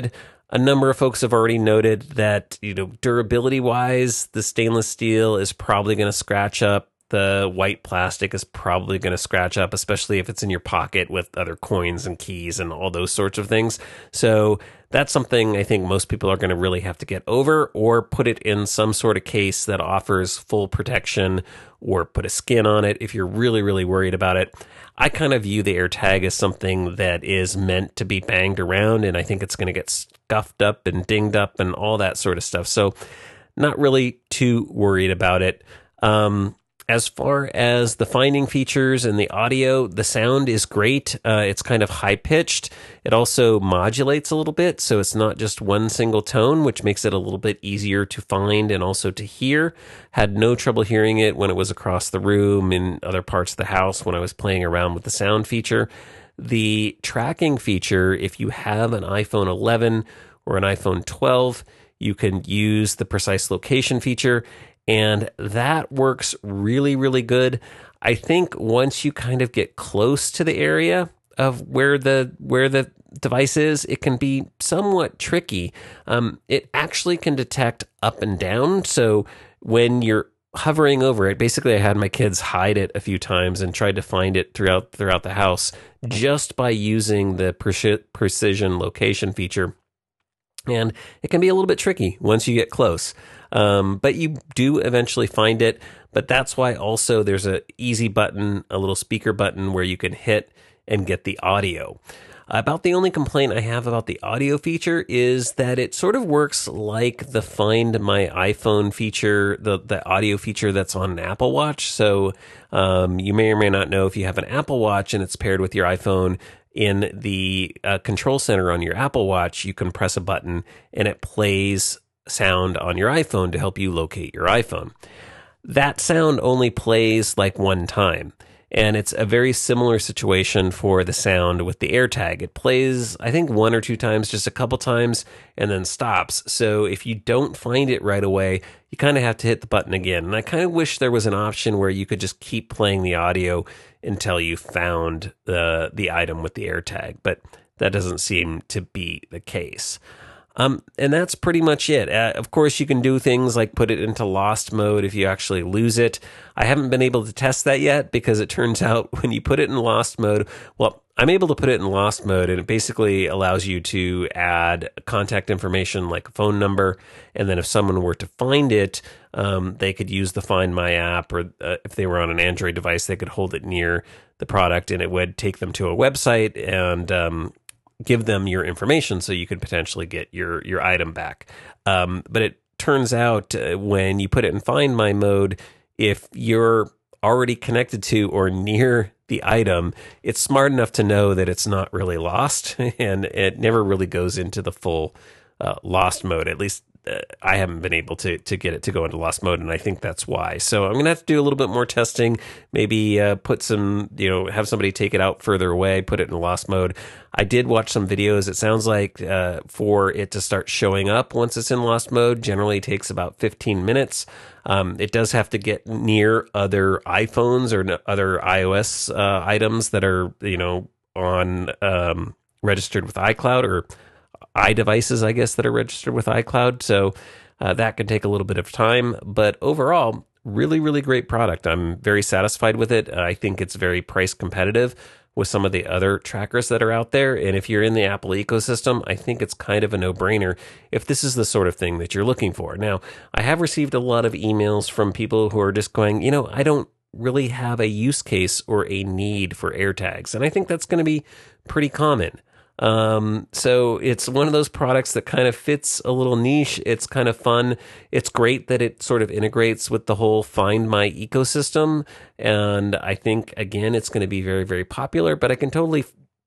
A number of folks have already noted that, you know, durability wise, the stainless steel is probably going to scratch up. The white plastic is probably going to scratch up, especially if it's in your pocket with other coins and keys and all those sorts of things. So that's something I think most people are going to really have to get over, or put it in some sort of case that offers full protection, or put a skin on it if you're really, really worried about it. I kind of view the AirTag as something that is meant to be banged around, and I think it's going to get scuffed up and dinged up and all that sort of stuff. So not really too worried about it. Um, As far as the finding features and the audio, the sound is great. Uh, it's kind of high pitched. It also modulates a little bit, so it's not just one single tone, which makes it a little bit easier to find and also to hear. Had no trouble hearing it when it was across the room in other parts of the house when I was playing around with the sound feature. The tracking feature, if you have an iPhone eleven or an iPhone twelve, you can use the precise location feature, and that works really, really good. I think once you kind of get close to the area of where the where the device is, it can be somewhat tricky. Um, it actually can detect up and down. So when you're hovering over it, basically I had my kids hide it a few times and tried to find it throughout throughout the house just by using the preci- precision location feature. And it can be a little bit tricky once you get close. Um, but you do eventually find it. But that's why also there's a easy button, a little speaker button where you can hit and get the audio. About the only complaint I have about the audio feature is that it sort of works like the Find My iPhone feature, the, the audio feature that's on an Apple Watch. So um, you may or may not know, if you have an Apple Watch and it's paired with your iPhone, in the uh, control center on your Apple Watch, you can press a button and it plays sound on your iPhone to help you locate your iPhone. That sound only plays like one time. And it's a very similar situation for the sound with the AirTag. It plays, I think, one or two times, just a couple times, and then stops. So if you don't find it right away, you kind of have to hit the button again. And I kind of wish there was an option where you could just keep playing the audio until you found the the item with the AirTag. But that doesn't seem to be the case. Um, and that's pretty much it. Uh, of course, you can do things like put it into lost mode if you actually lose it. I haven't been able to test that yet, because it turns out when you put it in lost mode, well, I'm able to put it in lost mode, and it basically allows you to add contact information like a phone number. And then if someone were to find it, um, they could use the Find My app, or uh, if they were on an Android device, they could hold it near the product and it would take them to a website and um, give them your information so you could potentially get your, your item back. Um, but it turns out uh, when you put it in Find My mode, if you're already connected to or near the item, it's smart enough to know that it's not really lost, and it never really goes into the full uh, lost mode. At least uh, I haven't been able to to get it to go into lost mode, and I think that's why. So I'm gonna have to do a little bit more testing. Maybe uh, put some, you know, have somebody take it out further away, put it in lost mode. I did watch some videos. It sounds like uh, for it to start showing up once it's in lost mode, generally takes about fifteen minutes. Um, it does have to get near other iPhones or n- other iOS uh, items that are, you know, on um, registered with iCloud, or iDevices, I guess, that are registered with iCloud. So uh, that can take a little bit of time. But overall, really, really great product. I'm very satisfied with it. I think it's very price competitive with some of the other trackers that are out there. And if you're in the Apple ecosystem, I think it's kind of a no-brainer if this is the sort of thing that you're looking for. Now, I have received a lot of emails from people who are just going, you know, I don't really have a use case or a need for AirTags. And I think that's going to be pretty common. Um, so it's one of those products that kind of fits a little niche. It's kind of fun. It's great that it sort of integrates with the whole Find My ecosystem. And I think, again, it's going to be very, very popular, but I can totally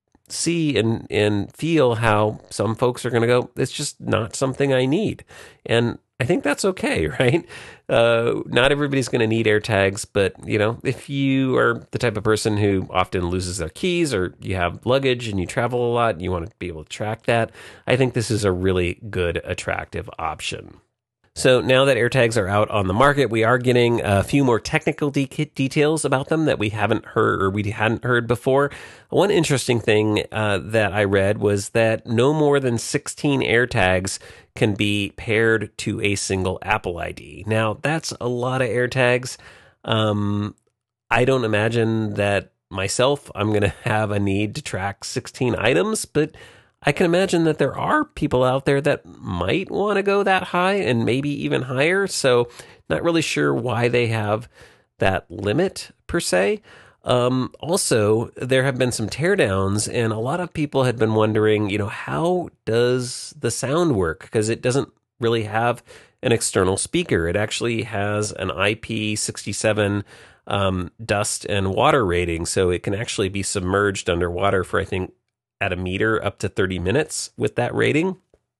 see and, and feel how some folks are going to go, it's just not something I need. And I think that's okay, right? Uh, not everybody's going to need AirTags, but, you know, if you are the type of person who often loses their keys, or you have luggage and you travel a lot and you want to be able to track that, I think this is a really good, attractive option. So now that AirTags are out on the market, we are getting a few more technical de- details about them that we haven't heard or we hadn't heard before. One interesting thing uh, that I read was that no more than sixteen AirTags can be paired to a single Apple I D. Now, that's a lot of AirTags. Um, I don't imagine that myself, I'm going to have a need to track sixteen items, but I can imagine that there are people out there that might want to go that high and maybe even higher. So not really sure why they have that limit per se. Um, also, there have been some teardowns, and a lot of people had been wondering, you know, how does the sound work? Because it doesn't really have an external speaker. It actually has an I P sixty-seven um, dust and water rating, so it can actually be submerged underwater for, I think, at a meter up to thirty minutes with that rating.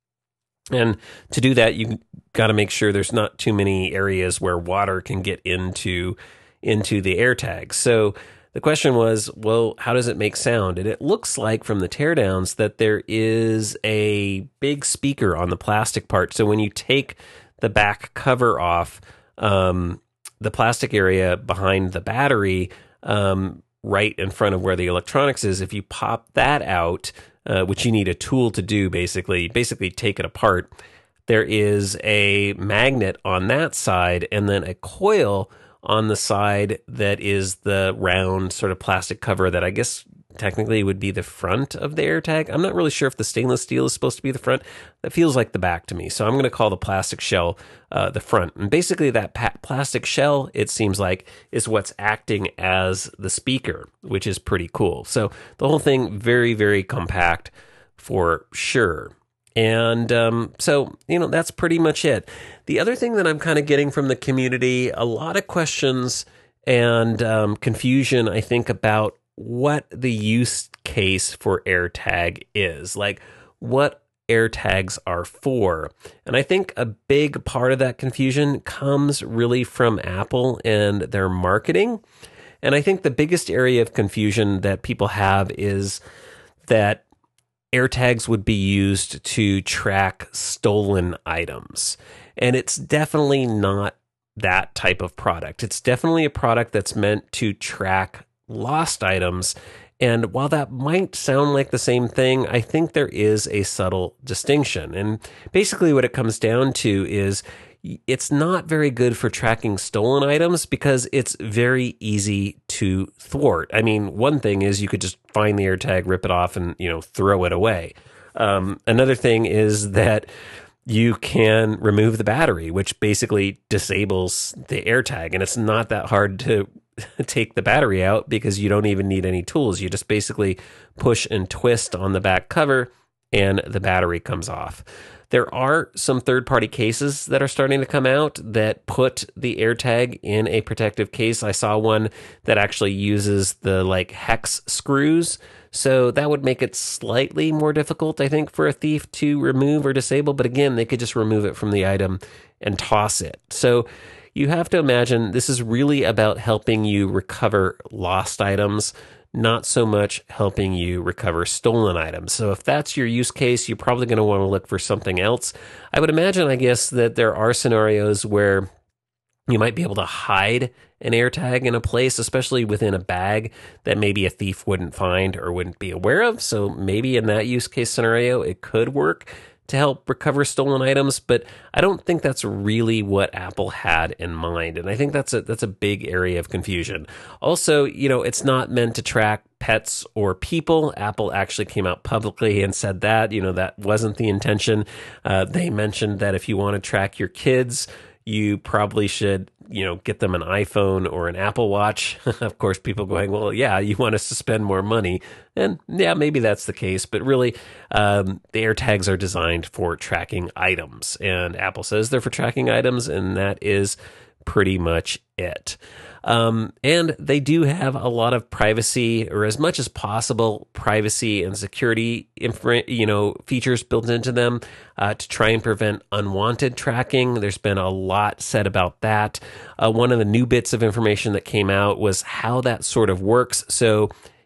And to do that, you got to make sure there's not too many areas where water can get into into the AirTag. So the question was, well, how does it make sound? And it looks like from the teardowns that there is a big speaker on the plastic part. So when you take the back cover off, um, the plastic area behind the battery, um, right in front of where the electronics is, if you pop that out, uh, which you need a tool to do, basically, basically take it apart, there is a magnet on that side and then a coil on the side that is the round sort of plastic cover that I guess technically would be the front of the AirTag. I'm not really sure if the stainless steel is supposed to be the front. That feels like the back to me. So I'm going to call the plastic shell uh, the front. And basically that pa- plastic shell, it seems like, is what's acting as the speaker, which is pretty cool. So the whole thing, very, very compact for sure. And um, so, you know, that's pretty much it. The other thing that I'm kind of getting from the community, a lot of questions and um, confusion, I think, about what the use case for AirTag is, like what AirTags are for. And I think a big part of that confusion comes really from Apple and their marketing. And I think the biggest area of confusion that people have is that AirTags would be used to track stolen items. And it's definitely not that type of product. It's definitely a product that's meant to track lost items. And while that might sound like the same thing, I think there is a subtle distinction. And basically what it comes down to is it's not very good for tracking stolen items because it's very easy to thwart. I mean, one thing is you could just find the AirTag, rip it off, and, you know, throw it away. Um, another thing is that you can remove the battery, which basically disables the AirTag. And it's not that hard to take the battery out because you don't even need any tools. You just basically push and twist on the back cover and the battery comes off. There are some third-party cases that are starting to come out that put the AirTag in a protective case. I saw one that actually uses the like hex screws. So that would make it slightly more difficult, I think, for a thief to remove or disable. But again, they could just remove it from the item and toss it. So you have to imagine this is really about helping you recover lost items, not so much helping you recover stolen items. So if that's your use case, you're probably going to want to look for something else. I would imagine, I guess, that there are scenarios where you might be able to hide an AirTag in a place, especially within a bag that maybe a thief wouldn't find or wouldn't be aware of. So maybe in that use case scenario, it could work to help recover stolen items, but I don't think that's really what Apple had in mind. And I think that's a that's a big area of confusion. Also, you know, it's not meant to track pets or people. Apple actually came out publicly and said that, you know, that wasn't the intention. Uh, they mentioned that if you want to track your kids, you probably should, you know, get them an iPhone or an Apple Watch. Of course, people going, well, yeah, you want us to spend more money. And yeah, maybe that's the case. But really, um, the AirTags are designed for tracking items. And Apple says they're for tracking items, and that is pretty much it. Um, and they do have a lot of privacy, or as much as possible, privacy and security, infra- you know, features built into them uh, to try and prevent unwanted tracking. There's been a lot said about that. Uh, one of the new bits of information that came out was how that sort of works. So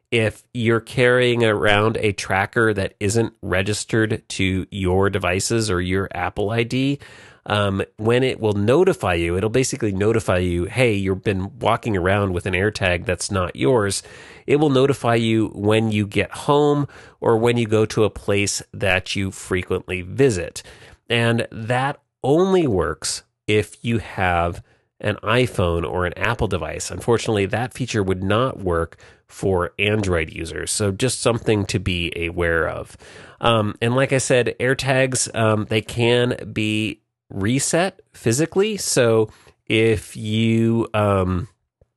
If you're carrying around a tracker that isn't registered to your devices or your Apple I D, um, when it will notify you, it'll basically notify you, hey, you've been walking around with an AirTag that's not yours. It will notify you when you get home or when you go to a place that you frequently visit. And that only works if you have an iPhone or an Apple device. Unfortunately, that feature would not work for Android users. So just something to be aware of. Um, and like I said, AirTags, um, they can be reset physically. So if you um,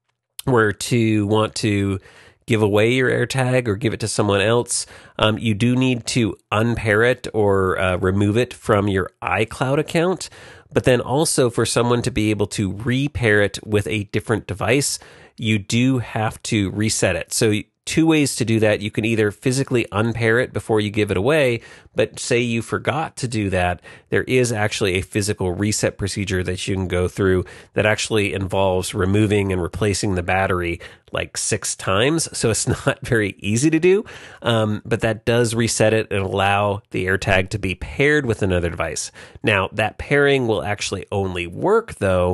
were to want to give away your AirTag or give it to someone else, um, you do need to unpair it or uh, remove it from your iCloud account. But then also for someone to be able to repair it with a different device, you do have to reset it. So two ways to do that. You can either physically unpair it before you give it away, but say you forgot to do that, there is actually a physical reset procedure that you can go through that actually involves removing and replacing the battery like six times. So it's not very easy to do, um, but that does reset it and allow the AirTag to be paired with another device. Now, that pairing will actually only work, though,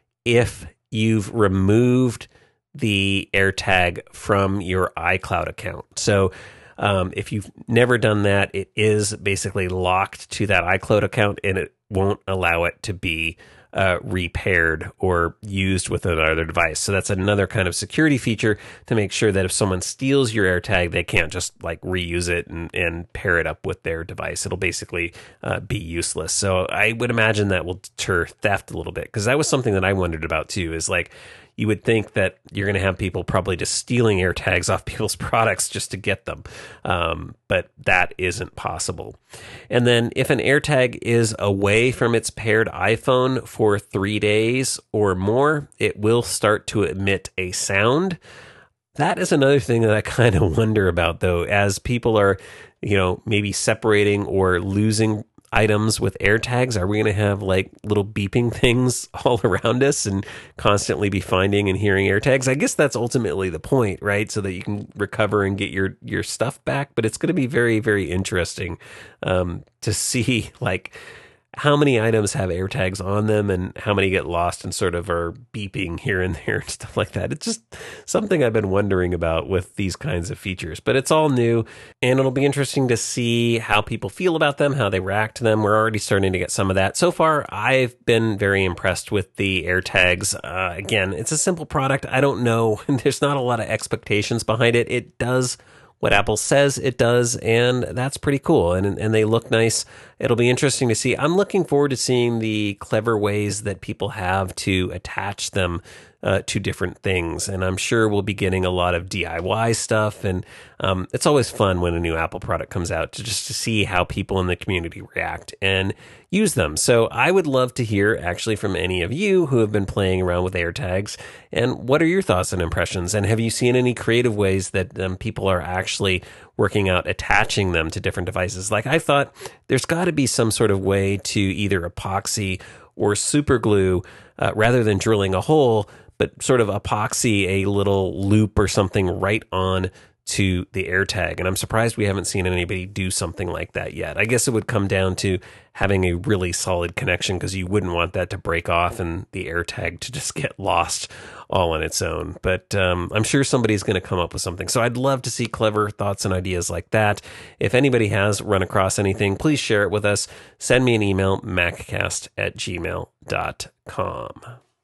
if you've removed the AirTag from your iCloud account. So um, if you've never done that, it is basically locked to that iCloud account and it won't allow it to be uh, repaired or used with another device. So that's another kind of security feature to make sure that if someone steals your AirTag, they can't just like reuse it and, and pair it up with their device. It'll basically uh, be useless. So I would imagine that will deter theft a little bit, because that was something that I wondered about too, is like, you would think that you're going to have people probably just stealing AirTags off people's products just to get them. Um, but that isn't possible. And then if an AirTag is away from its paired iPhone for three days or more, it will start to emit a sound. That is another thing that I kind of wonder about, though, as people are, you know, maybe separating or losing items with AirTags. Are we going to have like little beeping things all around us and constantly be finding and hearing AirTags? I guess that's ultimately the point, right? So that you can recover and get your, your stuff back. But it's going to be very, very interesting um, to see like how many items have AirTags on them and how many get lost and sort of are beeping here and there and stuff like that. It's just something I've been wondering about with these kinds of features, but it's all new and it'll be interesting to see how people feel about them, how they react to them. We're already starting to get some of that. So far, I've been very impressed with the AirTags. Uh, again, it's a simple product. I don't know. There's not a lot of expectations behind it. It does what Apple says it does, and that's pretty cool. And and they look nice. It'll be interesting to see. I'm looking forward to seeing the clever ways that people have to attach them uh, to different things. And I'm sure we'll be getting a lot of D I Y stuff. And um, it's always fun when a new Apple product comes out to just to see how people in the community react and use them. So I would love to hear actually from any of you who have been playing around with AirTags. And what are your thoughts and impressions? And have you seen any creative ways that um, people are actually working out attaching them to different devices? Like I thought there's got to be some sort of way to either epoxy or super glue uh, rather than drilling a hole, but sort of epoxy a little loop or something right on to the AirTag. And I'm surprised we haven't seen anybody do something like that yet. I guess it would come down to having a really solid connection, because you wouldn't want that to break off and the AirTag to just get lost all on its own. But um, I'm sure somebody's going to come up with something. So I'd love to see clever thoughts and ideas like that. If anybody has run across anything, please share it with us. Send me an email, maccast at gmail dot com.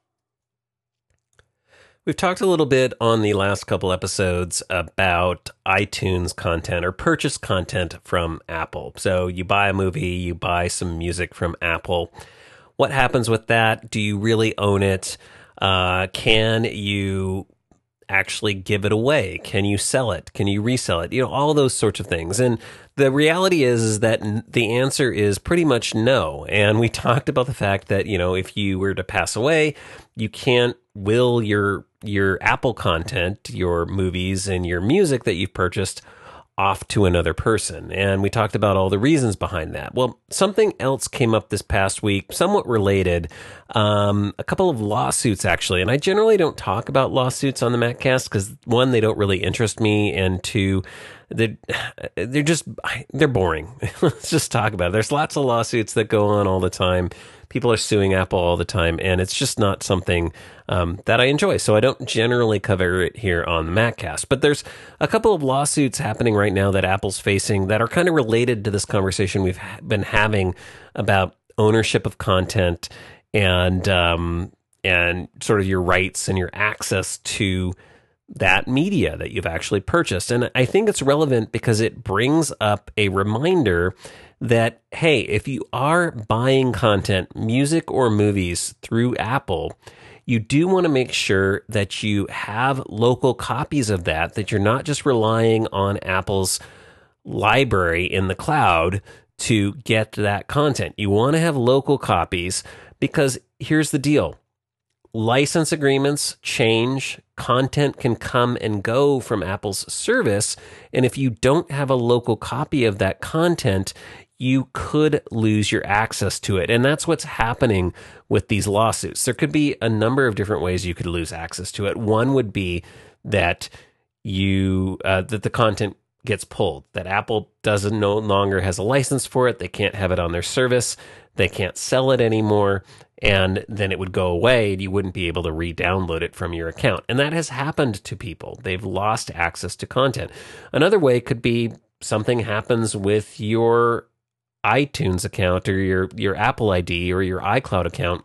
We've talked a little bit on the last couple episodes about iTunes content or purchase content from Apple. So you buy a movie, you buy some music from Apple. What happens with that? Do you really own it? Uh, can you actually give it away? Can you sell it? Can you resell it? You know, all those sorts of things. And the reality is, is that the answer is pretty much no. And we talked about the fact that, you know, if you were to pass away, you can't will your your Apple content, your movies and your music that you've purchased off to another person. And we talked about all the reasons behind that. Well, something else came up this past week, somewhat related. Um, a couple of lawsuits, actually. And I generally don't talk about lawsuits on the MacCast because, one, they don't really interest me, and two, they're, they're just, they're boring. Let's just talk about it. There's lots of lawsuits that go on all the time. People are suing Apple all the time, and it's just not something um, that I enjoy. So I don't generally cover it here on the MacCast. But there's a couple of lawsuits happening right now that Apple's facing that are kind of related to this conversation we've been having about ownership of content and um, and sort of your rights and your access to that media that you've actually purchased. And I think it's relevant because it brings up a reminder that, hey, if you are buying content, music or movies through Apple, you do want to make sure that you have local copies of that, that you're not just relying on Apple's library in the cloud to get that content. You want to have local copies because here's the deal. License agreements change, content can come and go from Apple's service, and if you don't have a local copy of that content, you could lose your access to it. And that's what's happening with these lawsuits. There could be a number of different ways you could lose access to it. One would be that you uh, that the content gets pulled, that Apple doesn't no longer has a license for it. They can't have it on their service. They can't sell it anymore. And then it would go away and you wouldn't be able to re-download it from your account. And that has happened to people. They've lost access to content. Another way could be something happens with your iTunes account or your, your Apple I D or your iCloud account,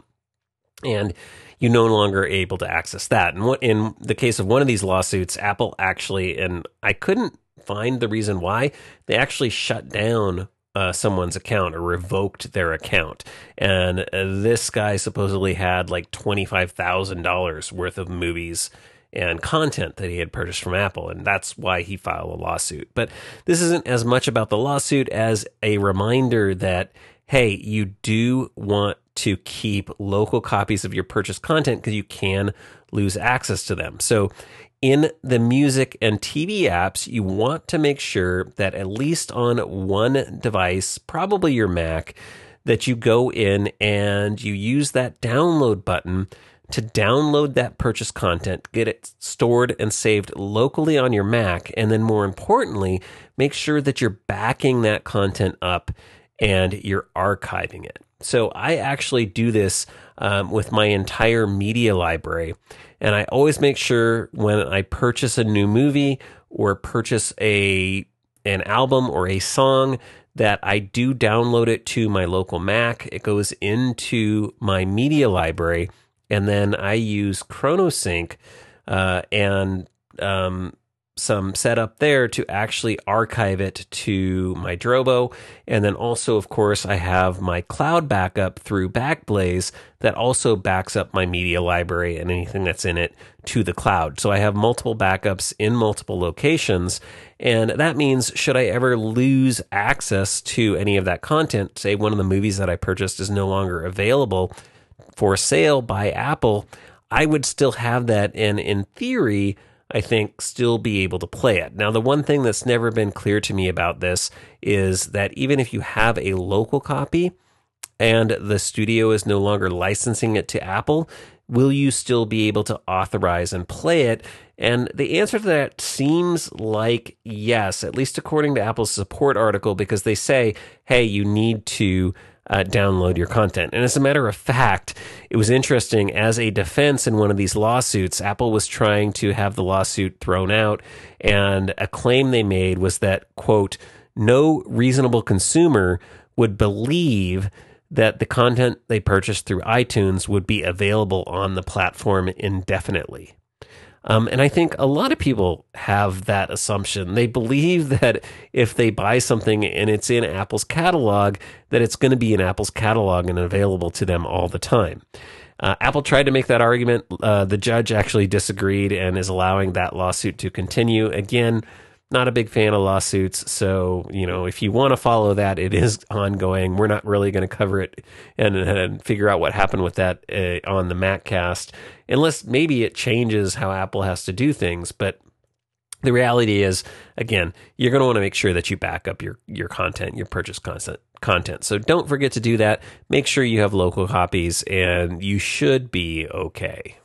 and you're no longer able to access that. And what, in the case of one of these lawsuits, Apple actually, and I couldn't find the reason why, they actually shut down Uh, someone's account or revoked their account. And uh, this guy supposedly had like twenty-five thousand dollars worth of movies and content that he had purchased from Apple. And that's why he filed a lawsuit. But this isn't as much about the lawsuit as a reminder that, hey, you do want to keep local copies of your purchased content because you can lose access to them. So in the music and T V apps, you want to make sure that at least on one device, probably your Mac, that you go in and you use that download button to download that purchased content, get it stored and saved locally on your Mac, and then more importantly, make sure that you're backing that content up and you're archiving it. So I actually do this um, with my entire media library. And I always make sure when I purchase a new movie or purchase a an album or a song that I do download it to my local Mac. It goes into my media library, and then I use ChronoSync uh, and um, some setup there to actually archive it to my Drobo. And then also, of course, I have my cloud backup through Backblaze that also backs up my media library and anything that's in it to the cloud. So I have multiple backups in multiple locations. And that means should I ever lose access to any of that content, say one of the movies that I purchased is no longer available for sale by Apple, I would still have that. And in theory, I think, still be able to play it. Now, the one thing that's never been clear to me about this is that even if you have a local copy and the studio is no longer licensing it to Apple, will you still be able to authorize and play it? And the answer to that seems like yes, at least according to Apple's support article, because they say, hey, you need to Uh, download your content. And as a matter of fact, it was interesting, as a defense in one of these lawsuits, Apple was trying to have the lawsuit thrown out, and a claim they made was that, quote, no reasonable consumer would believe that the content they purchased through iTunes would be available on the platform indefinitely. Um, and I think a lot of people have that assumption. They believe that if they buy something and it's in Apple's catalog, that it's going to be in Apple's catalog and available to them all the time. Uh, Apple tried to make that argument. Uh, the judge actually disagreed and is allowing that lawsuit to continue. Again, not a big fan of lawsuits. So, you know, if you want to follow that, it is ongoing. We're not really going to cover it and, and figure out what happened with that uh, on the MacCast, unless maybe it changes how Apple has to do things. But The reality is, again, you're going to want to make sure that you back up your, your content, your purchase content, content. So don't forget to do that. Make sure you have local copies, and you should be okay.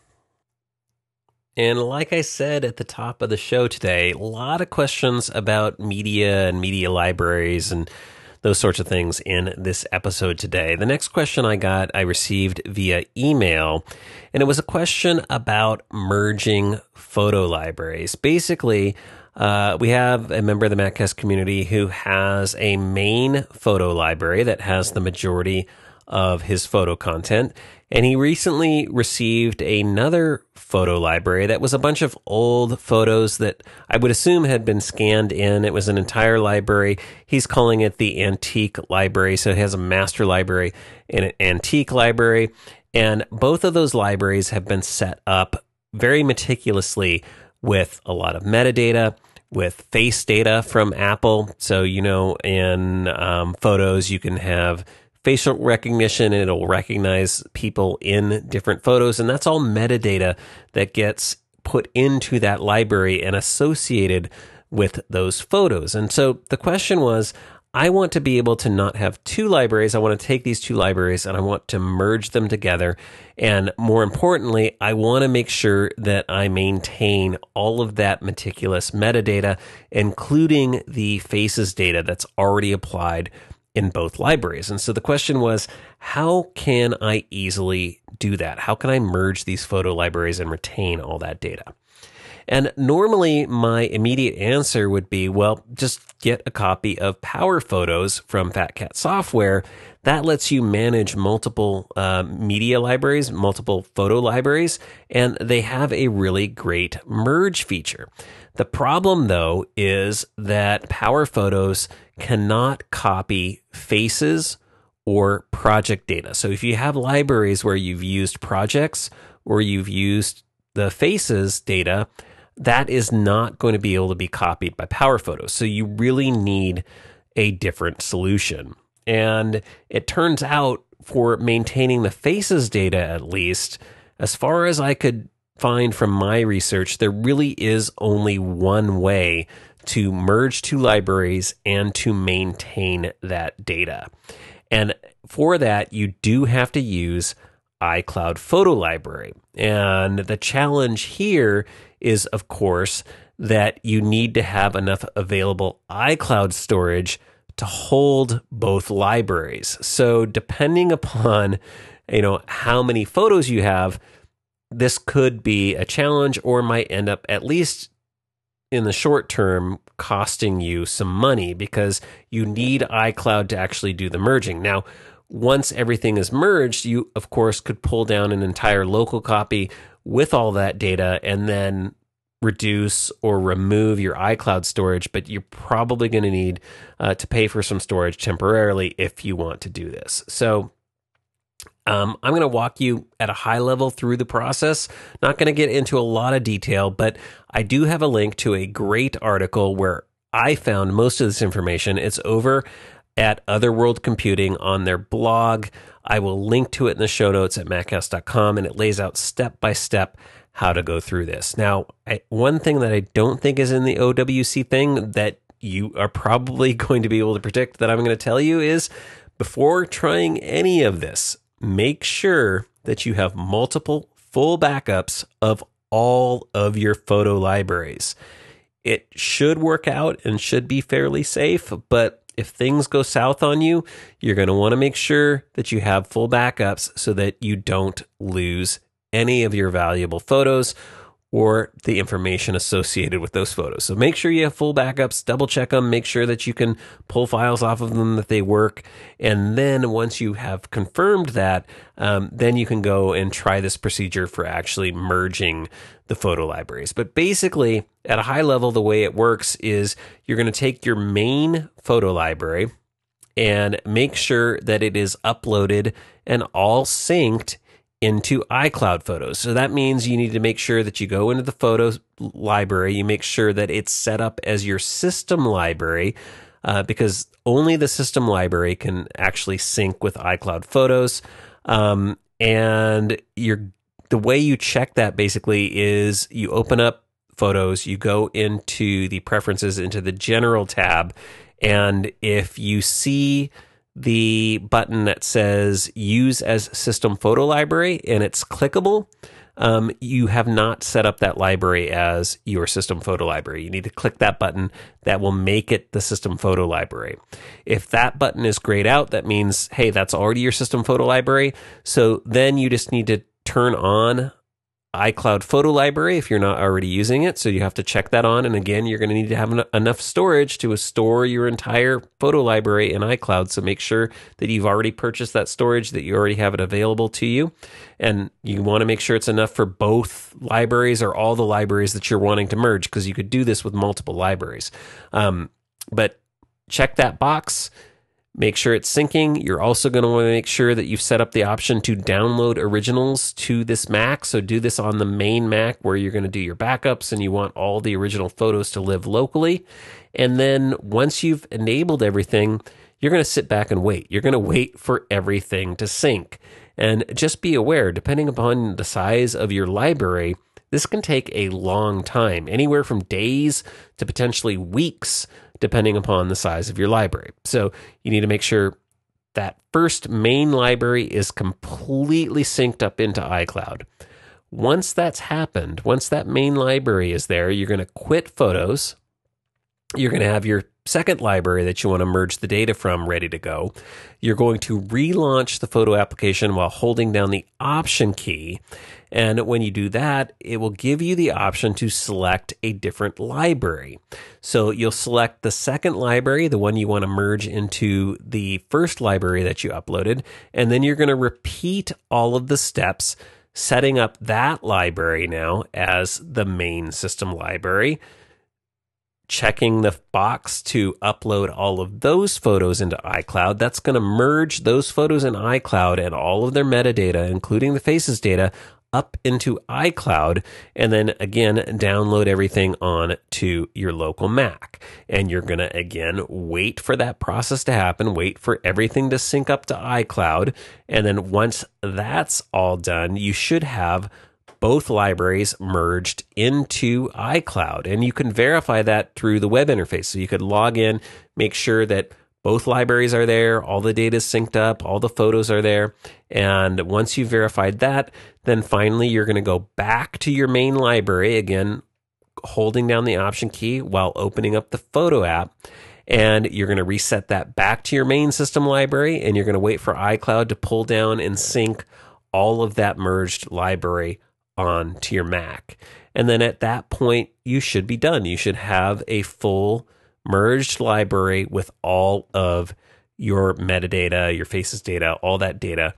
And like I said at the top of the show today, a lot of questions about media and media libraries and those sorts of things in this episode today. The next question I got, I received via email, and it was a question about merging photo libraries. Basically, uh, we have a member of the MacCast community who has a main photo library that has the majority of his photo content, and he recently received another photo library that was a bunch of old photos that I would assume had been scanned in. It was an entire library. He's calling it the antique library. So it has a master library and an antique library. And both of those libraries have been set up very meticulously with a lot of metadata, with face data from Apple. So, you know, in um, photos, you can have facial recognition, and it'll recognize people in different photos. And that's all metadata that gets put into that library and associated with those photos. And so the question was, I want to be able to not have two libraries. I want to take these two libraries and I want to merge them together. And more importantly, I want to make sure that I maintain all of that meticulous metadata, including the faces data that's already applied in both libraries. And so the question was, how can I easily do that? How can I merge these photo libraries and retain all that data? And normally my immediate answer would be, well, just get a copy of Power Photos from Fat Cat Software. That lets you manage multiple uh, media libraries, multiple photo libraries, and they have a really great merge feature. The problem, though, is that Power Photos cannot copy faces or project data. So if you have libraries where you've used projects or you've used the faces data, that is not going to be able to be copied by Power Photos. So you really need a different solution. And it turns out, for maintaining the faces data at least, as far as I could find from my research, there really is only one way to merge two libraries and to maintain that data. And for that, you do have to use iCloud Photo Library. And the challenge here is, of course, that you need to have enough available iCloud storage to hold both libraries. So depending upon, you know, how many photos you have, this could be a challenge, or might end up, at least in the short term, costing you some money, because you need iCloud to actually do the merging. Now, once everything is merged, you, of course, could pull down an entire local copy with all that data and then reduce or remove your iCloud storage, but you're probably going to need uh, to pay for some storage temporarily if you want to do this. So um, I'm going to walk you at a high level through the process. Not going to get into a lot of detail, but I do have a link to a great article where I found most of this information. It's over at Otherworld Computing on their blog. I will link to it in the show notes at maccast dot com, and it lays out step by step how to go through this. Now, I, one thing that I don't think is in the O W C thing that you are probably going to be able to predict that I'm going to tell you is, before trying any of this, make sure that you have multiple full backups of all of your photo libraries. It should work out and should be fairly safe, but if things go south on you, you're going to want to make sure that you have full backups so that you don't lose any of your valuable photos or the information associated with those photos. So make sure you have full backups, double check them, make sure that you can pull files off of them, that they work. And then once you have confirmed that, um, then you can go and try this procedure for actually merging the photo libraries. But basically, at a high level, the way it works is you're going to take your main photo library and make sure that it is uploaded and all synced into iCloud Photos. So that means you need to make sure that you go into the photos library, you make sure that it's set up as your system library, uh, because only the system library can actually sync with iCloud Photos. Um, and you're, the way you check that basically is you open up photos, you go into the preferences, into the general tab. And if you see the button that says use as system photo library and it's clickable, um, you have not set up that library as your system photo library. You need to click that button. That will make it the system photo library. If that button is grayed out, that means, hey, that's already your system photo library. So then you just need to turn on iCloud Photo Library if you're not already using it. So you have to check that on. And again, you're going to need to have en- enough storage to store your entire photo library in iCloud. So make sure that you've already purchased that storage, that you already have it available to you. And you want to make sure it's enough for both libraries or all the libraries that you're wanting to merge, because you could do this with multiple libraries. Um, but check that box. Make sure it's syncing. You're also going to want to make sure that you've set up the option to download originals to this Mac. So do this on the main Mac where you're going to do your backups and you want all the original photos to live locally. And then once you've enabled everything, you're going to sit back and wait. You're going to wait for everything to sync. And just be aware, depending upon the size of your library, this can take a long time, anywhere from days to potentially weeks, depending upon the size of your library. So you need to make sure that first main library is completely synced up into iCloud. Once that's happened, once that main library is there, you're going to quit Photos. You're going to have your second library that you want to merge the data from ready to go. You're going to relaunch the photo application while holding down the Option key. And when you do that, it will give you the option to select a different library. So you'll select the second library, the one you want to merge into the first library that you uploaded, and then you're going to repeat all of the steps, setting up that library now as the main system library, checking the box to upload all of those photos into iCloud. That's going to merge those photos in iCloud and all of their metadata, including the faces data, up into iCloud, and then again download everything on to your local Mac. And you're going to again wait for that process to happen, wait for everything to sync up to iCloud, and then once that's all done, you should have both libraries merged into iCloud. And you can verify that through the web interface. So you could log in, make sure that both libraries are there, all the data is synced up, all the photos are there. And once you've verified that, then finally you're going to go back to your main library, again, holding down the Option key while opening up the photo app. And you're going to reset that back to your main system library, and you're going to wait for iCloud to pull down and sync all of that merged library onto your Mac. And then at that point, you should be done. You should have a full merged library with all of your metadata, your faces data, all that data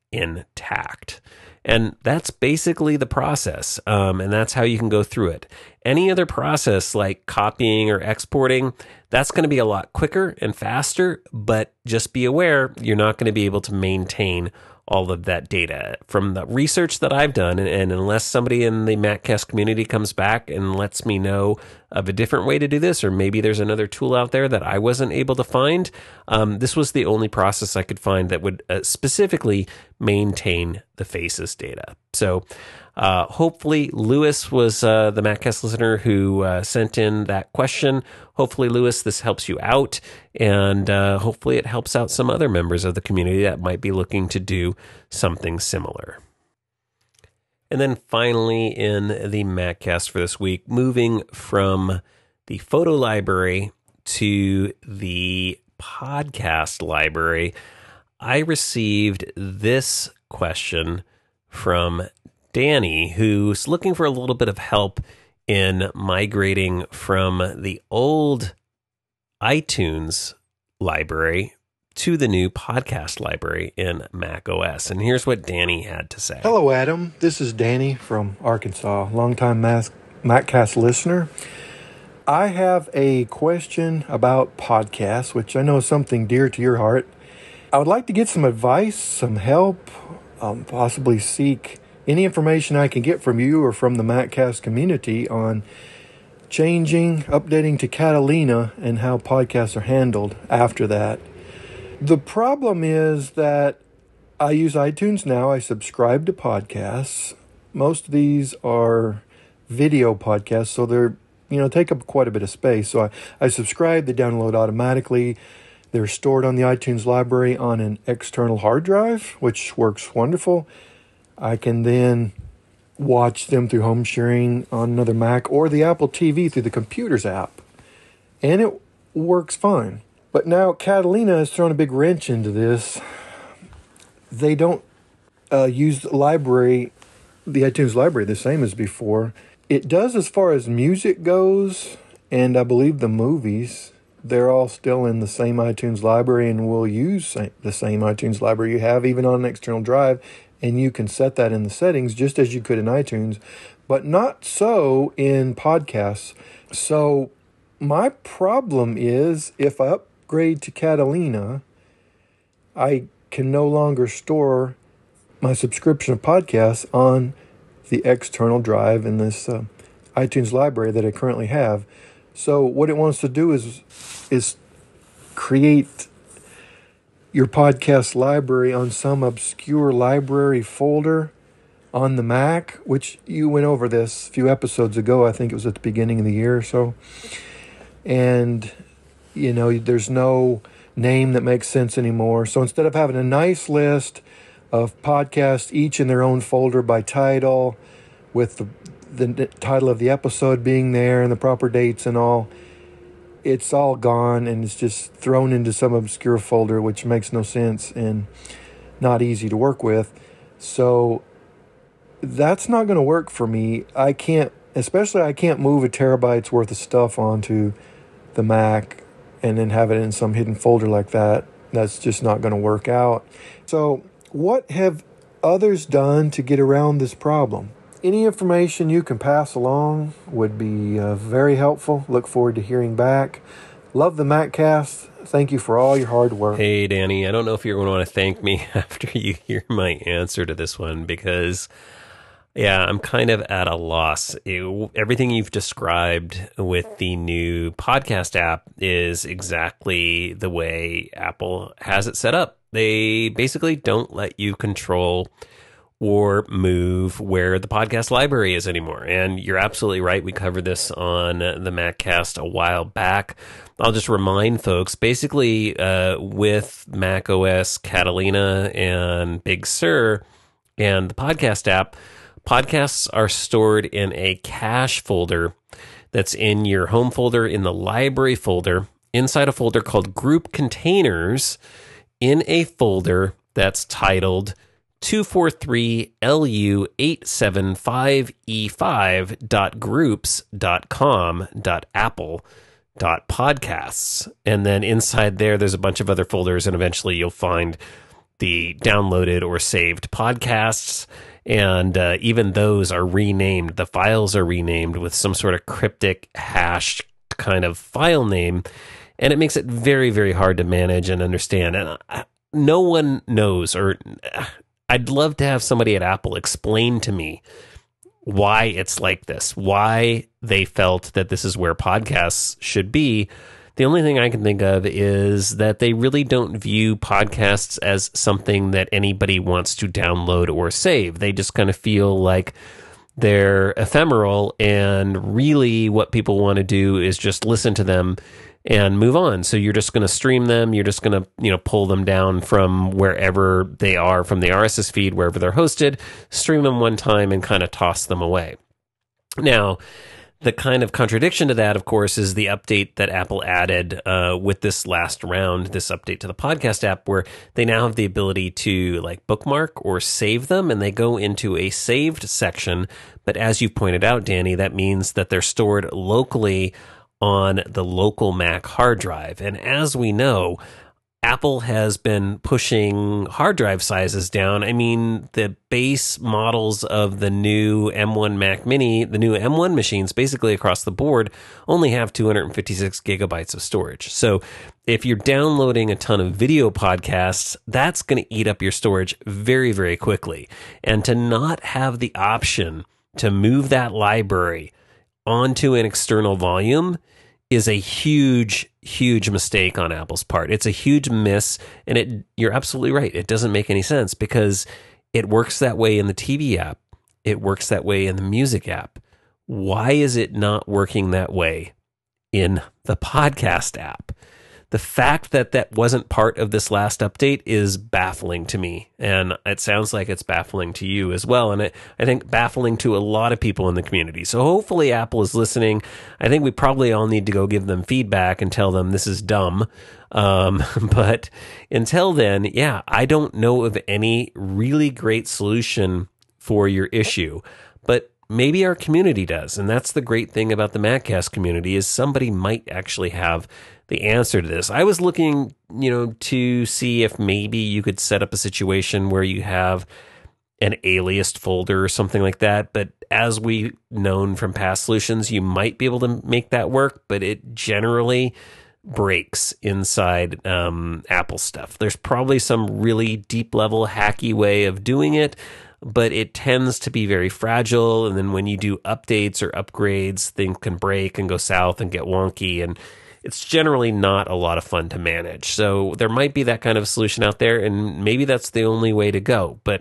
intact. And that's basically the process. Um, and that's how you can go through it. Any other process like copying or exporting, that's going to be a lot quicker and faster, but just be aware you're not going to be able to maintain all of that data. From the research that I've done, and, and unless somebody in the MacCast community comes back and lets me know of a different way to do this, or maybe there's another tool out there that I wasn't able to find, um, this was the only process I could find that would uh, specifically maintain the faces data. So uh, hopefully Lewis was uh, the MacCast listener who uh, sent in that question. Hopefully, Lewis, this helps you out, and uh, hopefully it helps out some other members of the community that might be looking to do something similar. And then finally, in the MacCast for this week, moving from the photo library to the podcast library, I received this question from Danny, who's looking for a little bit of help in migrating from the old iTunes library to the new podcast library in macOS. And here's what Danny had to say. Hello, Adam. This is Danny from Arkansas, longtime Mac- MacCast listener. I have a question about podcasts, which I know is something dear to your heart. I would like to get some advice, some help, um, possibly seek any information I can get from you or from the MacCast community on changing, updating to Catalina and how podcasts are handled after that. The problem is that I use iTunes now. I subscribe to podcasts. Most of these are video podcasts, so they're, you know, take up quite a bit of space. So I, I subscribe, they download automatically. They're stored on the iTunes library on an external hard drive, which works wonderful. I can then watch them through home sharing on another Mac or the Apple T V through the Computers app. And it works fine. But now Catalina has thrown a big wrench into this. They don't uh, use the library, the iTunes library, the same as before. It does as far as music goes, and I believe the movies. They're all still in the same iTunes library and will use the same iTunes library you have, even on an external drive. And you can set that in the settings just as you could in iTunes, but not so in podcasts. So my problem is if I upgrade to Catalina, I can no longer store my subscription of podcasts on the external drive in this uh, iTunes library that I currently have. So what it wants to do is is create your podcast library on some obscure library folder on the Mac, which you went over this a few episodes ago. I think it was at the beginning of the year or so. And, you know, there's no name that makes sense anymore. So instead of having a nice list of podcasts, each in their own folder by title, with the, the title of the episode being there and the proper dates and all, it's all gone and it's just thrown into some obscure folder, which makes no sense and not easy to work with. So that's not going to work for me. I can't, especially I can't move a terabyte's worth of stuff onto the Mac and then have it in some hidden folder like that. That's just not going to work out. So what have others done to get around this problem? Any information you can pass along would be uh, very helpful. Look forward to hearing back. Love the MacCast. Thank you for all your hard work. Hey, Danny, I don't know if you're going to want to thank me after you hear my answer to this one because, yeah, I'm kind of at a loss. It, everything you've described with the new podcast app is exactly the way Apple has it set up. They basically don't let you control or move where the podcast library is anymore. And you're absolutely right. We covered this on the MacCast a while back. I'll just remind folks, basically uh, with macOS Catalina and Big Sur and the podcast app, podcasts are stored in a cache folder that's in your home folder, in the library folder, inside a folder called Group Containers, in a folder that's titled two forty-three L U eight seventy-five E five dot groups dot com dot apple dot podcasts. And then inside there, there's a bunch of other folders, and eventually you'll find the downloaded or saved podcasts. And uh, even those are renamed. The files are renamed with some sort of cryptic hash kind of file name. And it makes it very, very hard to manage and understand. And I, no one knows, or I'd love to have somebody at Apple explain to me why it's like this, why they felt that this is where podcasts should be. The only thing I can think of is that they really don't view podcasts as something that anybody wants to download or save. They just kind of feel like they're ephemeral, and really what people want to do is just listen to them and move on. So you're just going to stream them. You're just going to, you know, pull them down from wherever they are, from the R S S feed, wherever they're hosted, stream them one time and kind of toss them away. Now, the kind of contradiction to that, of course, is the update that Apple added uh, with this last round, this update to the podcast app, where they now have the ability to like bookmark or save them, and they go into a saved section. But as you pointed out, Danny, that means that they're stored locally on the local Mac hard drive. And as we know, Apple has been pushing hard drive sizes down. I mean, the base models of the new M one Mac Mini, the new M one machines, basically across the board, only have two hundred fifty-six gigabytes of storage. So if you're downloading a ton of video podcasts, that's going to eat up your storage very, very quickly. And to not have the option to move that library onto an external volume is a huge, huge mistake on Apple's part. It's a huge miss, and it you're absolutely right. It doesn't make any sense because it works that way in the T V app. It works that way in the music app. Why is it not working that way in the podcast app? The fact that that wasn't part of this last update is baffling to me, and it sounds like it's baffling to you as well, and it, I think baffling to a lot of people in the community. So hopefully Apple is listening. I think we probably all need to go give them feedback and tell them this is dumb. Um, but until then, yeah, I don't know of any really great solution for your issue, but maybe our community does. And that's the great thing about the MacCast community, is somebody might actually have the answer to this. I was looking, you know, to see if maybe you could set up a situation where you have an aliased folder or something like that. But as we've known from past solutions, you might be able to make that work, but it generally breaks inside um, Apple stuff. There's probably some really deep level hacky way of doing it, but it tends to be very fragile. And then when you do updates or upgrades, things can break and go south and get wonky. And it's generally not a lot of fun to manage. So there might be that kind of solution out there, and maybe that's the only way to go. But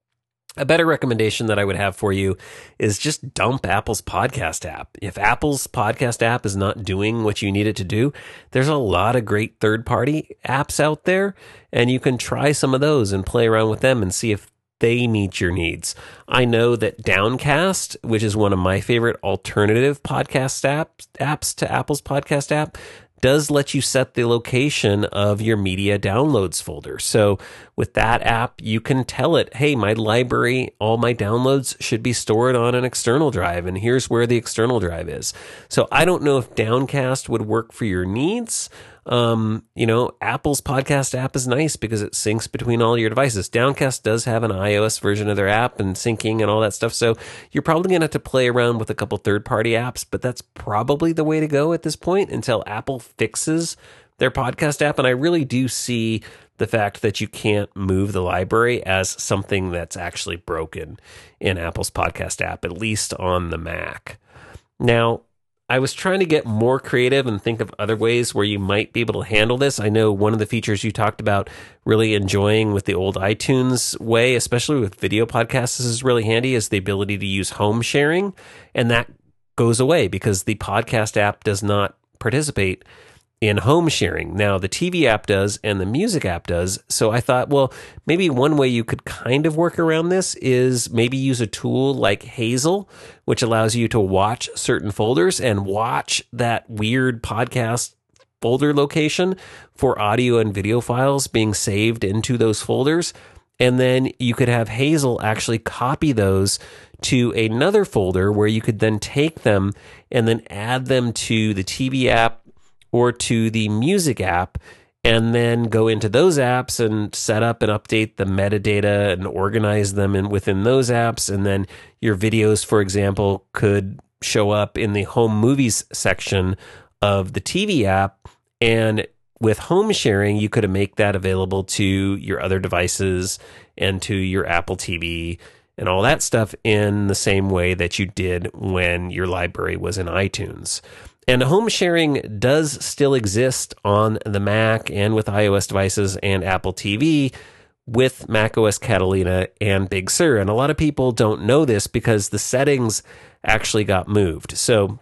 a better recommendation that I would have for you is just dump Apple's podcast app. If Apple's podcast app is not doing what you need it to do, there's a lot of great third-party apps out there, and you can try some of those and play around with them and see if they meet your needs. I know that Downcast, which is one of my favorite alternative podcast apps, apps to Apple's podcast app, does let you set the location of your media downloads folder. So with that app, you can tell it, hey, my library, all my downloads should be stored on an external drive, and here's where the external drive is. So I don't know if Downcast would work for your needs. Um, you know, Apple's podcast app is nice because it syncs between all your devices. Downcast does have an iOS version of their app and syncing and all that stuff. So you're probably going to have to play around with a couple third-party apps, but that's probably the way to go at this point until Apple fixes their podcast app. And I really do see the fact that you can't move the library as something that's actually broken in Apple's podcast app, at least on the Mac. Now, I was trying to get more creative and think of other ways where you might be able to handle this. I know one of the features you talked about really enjoying with the old iTunes way, especially with video podcasts, this is really handy, is the ability to use home sharing. And that goes away because the podcast app does not participate in home sharing. Now, the T V app does and the music app does. So I thought, well, maybe one way you could kind of work around this is maybe use a tool like Hazel, which allows you to watch certain folders and watch that weird podcast folder location for audio and video files being saved into those folders. And then you could have Hazel actually copy those to another folder where you could then take them and then add them to the T V app or to the music app, and then go into those apps and set up and update the metadata and organize them in within those apps. And then your videos, for example, could show up in the home movies section of the T V app. And with home sharing, you could make that available to your other devices and to your Apple T V and all that stuff in the same way that you did when your library was in iTunes. And home sharing does still exist on the Mac and with iOS devices and Apple T V with macOS Catalina and Big Sur. And a lot of people don't know this because the settings actually got moved. So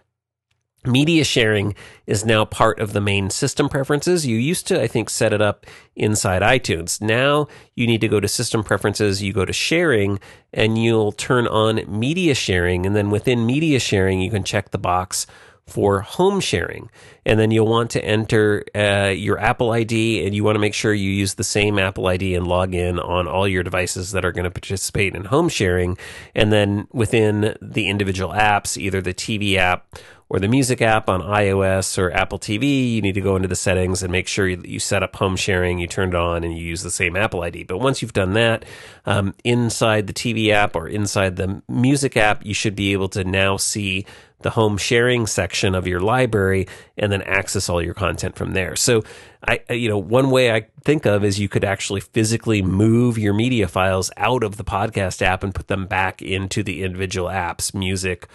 media sharing is now part of the main system preferences. You used to, I think, set it up inside iTunes. Now you need to go to system preferences, you go to sharing, and you'll turn on media sharing. And then within media sharing, you can check the box for home sharing. And then you'll want to enter uh, your Apple I D, and you want to make sure you use the same Apple I D and log in on all your devices that are going to participate in home sharing. And then within the individual apps, either the T V app or the music app on iOS or Apple T V, you need to go into the settings and make sure you, you set up home sharing, you turn it on, and you use the same Apple I D. But once you've done that, um, inside the T V app or inside the music app, you should be able to now see the home sharing section of your library and then access all your content from there. So I, you know, one way I think of is you could actually physically move your media files out of the podcast app and put them back into the individual apps, music,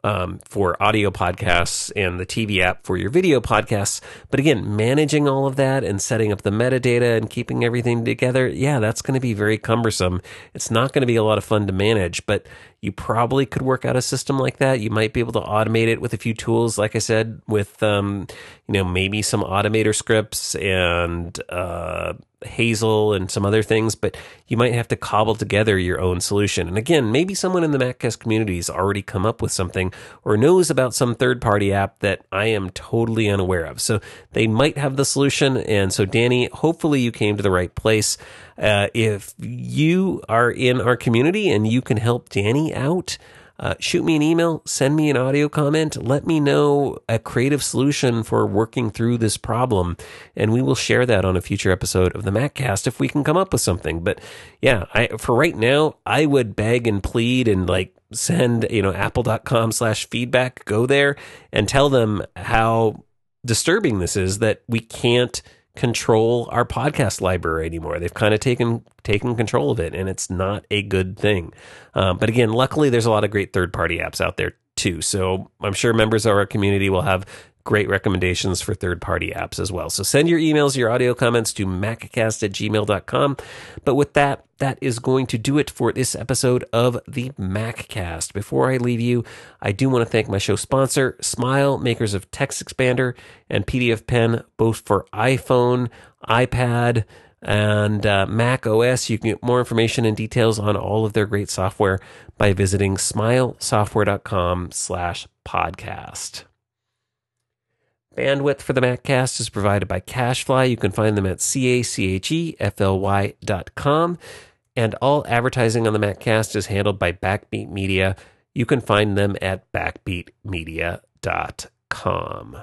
um, for audio podcasts and the T V app for your video podcasts. But again, managing all of that and setting up the metadata and keeping everything together, yeah, that's going to be very cumbersome. It's not going to be a lot of fun to manage, but you probably could work out a system like that. You might be able to automate it with a few tools, like I said, with um, you know, maybe some automator scripts and uh, Hazel and some other things, but you might have to cobble together your own solution. And again, maybe someone in the MacCast community has already come up with something or knows about some third-party app that I am totally unaware of. So they might have the solution. And so, Danny, hopefully you came to the right place. Uh, if you are in our community and you can help Danny out, uh, shoot me an email, send me an audio comment, let me know a creative solution for working through this problem, and we will share that on a future episode of the MacCast if we can come up with something. But yeah, I, for right now, I would beg and plead and like send, you know, apple.com slash feedback, go there and tell them how disturbing this is that we can't control our podcast library anymore. They've kind of taken taken control of it, and it's not a good thing. Um, but again, luckily, there's a lot of great third-party apps out there too. So I'm sure members of our community will have great recommendations for third-party apps as well. So send your emails, your audio comments to maccast at gmail dot com. But with that, that is going to do it for this episode of the MacCast. Before I leave you, I do want to thank my show sponsor, Smile, makers of Text Expander and P D F Pen, both for iPhone, iPad, and uh, Mac O S. You can get more information and details on all of their great software by visiting smilesoftware.com slash podcast. Bandwidth for the MacCast is provided by CacheFly. You can find them at C A C H E F L Y dot com. And all advertising on the MacCast is handled by Backbeat Media. You can find them at backbeat media dot com.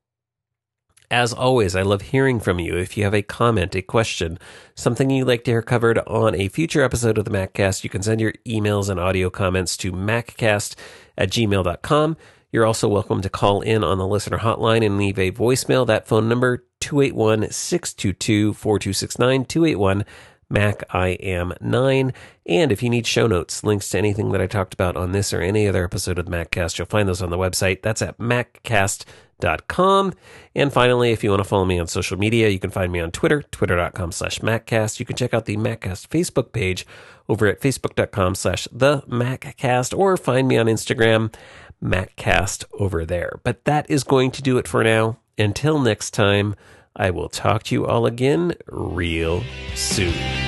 As always, I love hearing from you. If you have a comment, a question, something you'd like to hear covered on a future episode of the MacCast, you can send your emails and audio comments to maccast at gmail dot com. You're also welcome to call in on the listener hotline and leave a voicemail. That phone number, two eight one, six two two, four two six nine, two eight one, Mac I am nine. And if you need show notes, links to anything that I talked about on this or any other episode of the MacCast, you'll find those on the website. That's at maccast dot com. And finally, if you want to follow me on social media, you can find me on Twitter, twitter.com slash MacCast. You can check out the MacCast Facebook page over at facebook.com slash the MacCast, or find me on Instagram, MacCast over there. But that is going to do it for now. Until next time, I will talk to you all again real soon.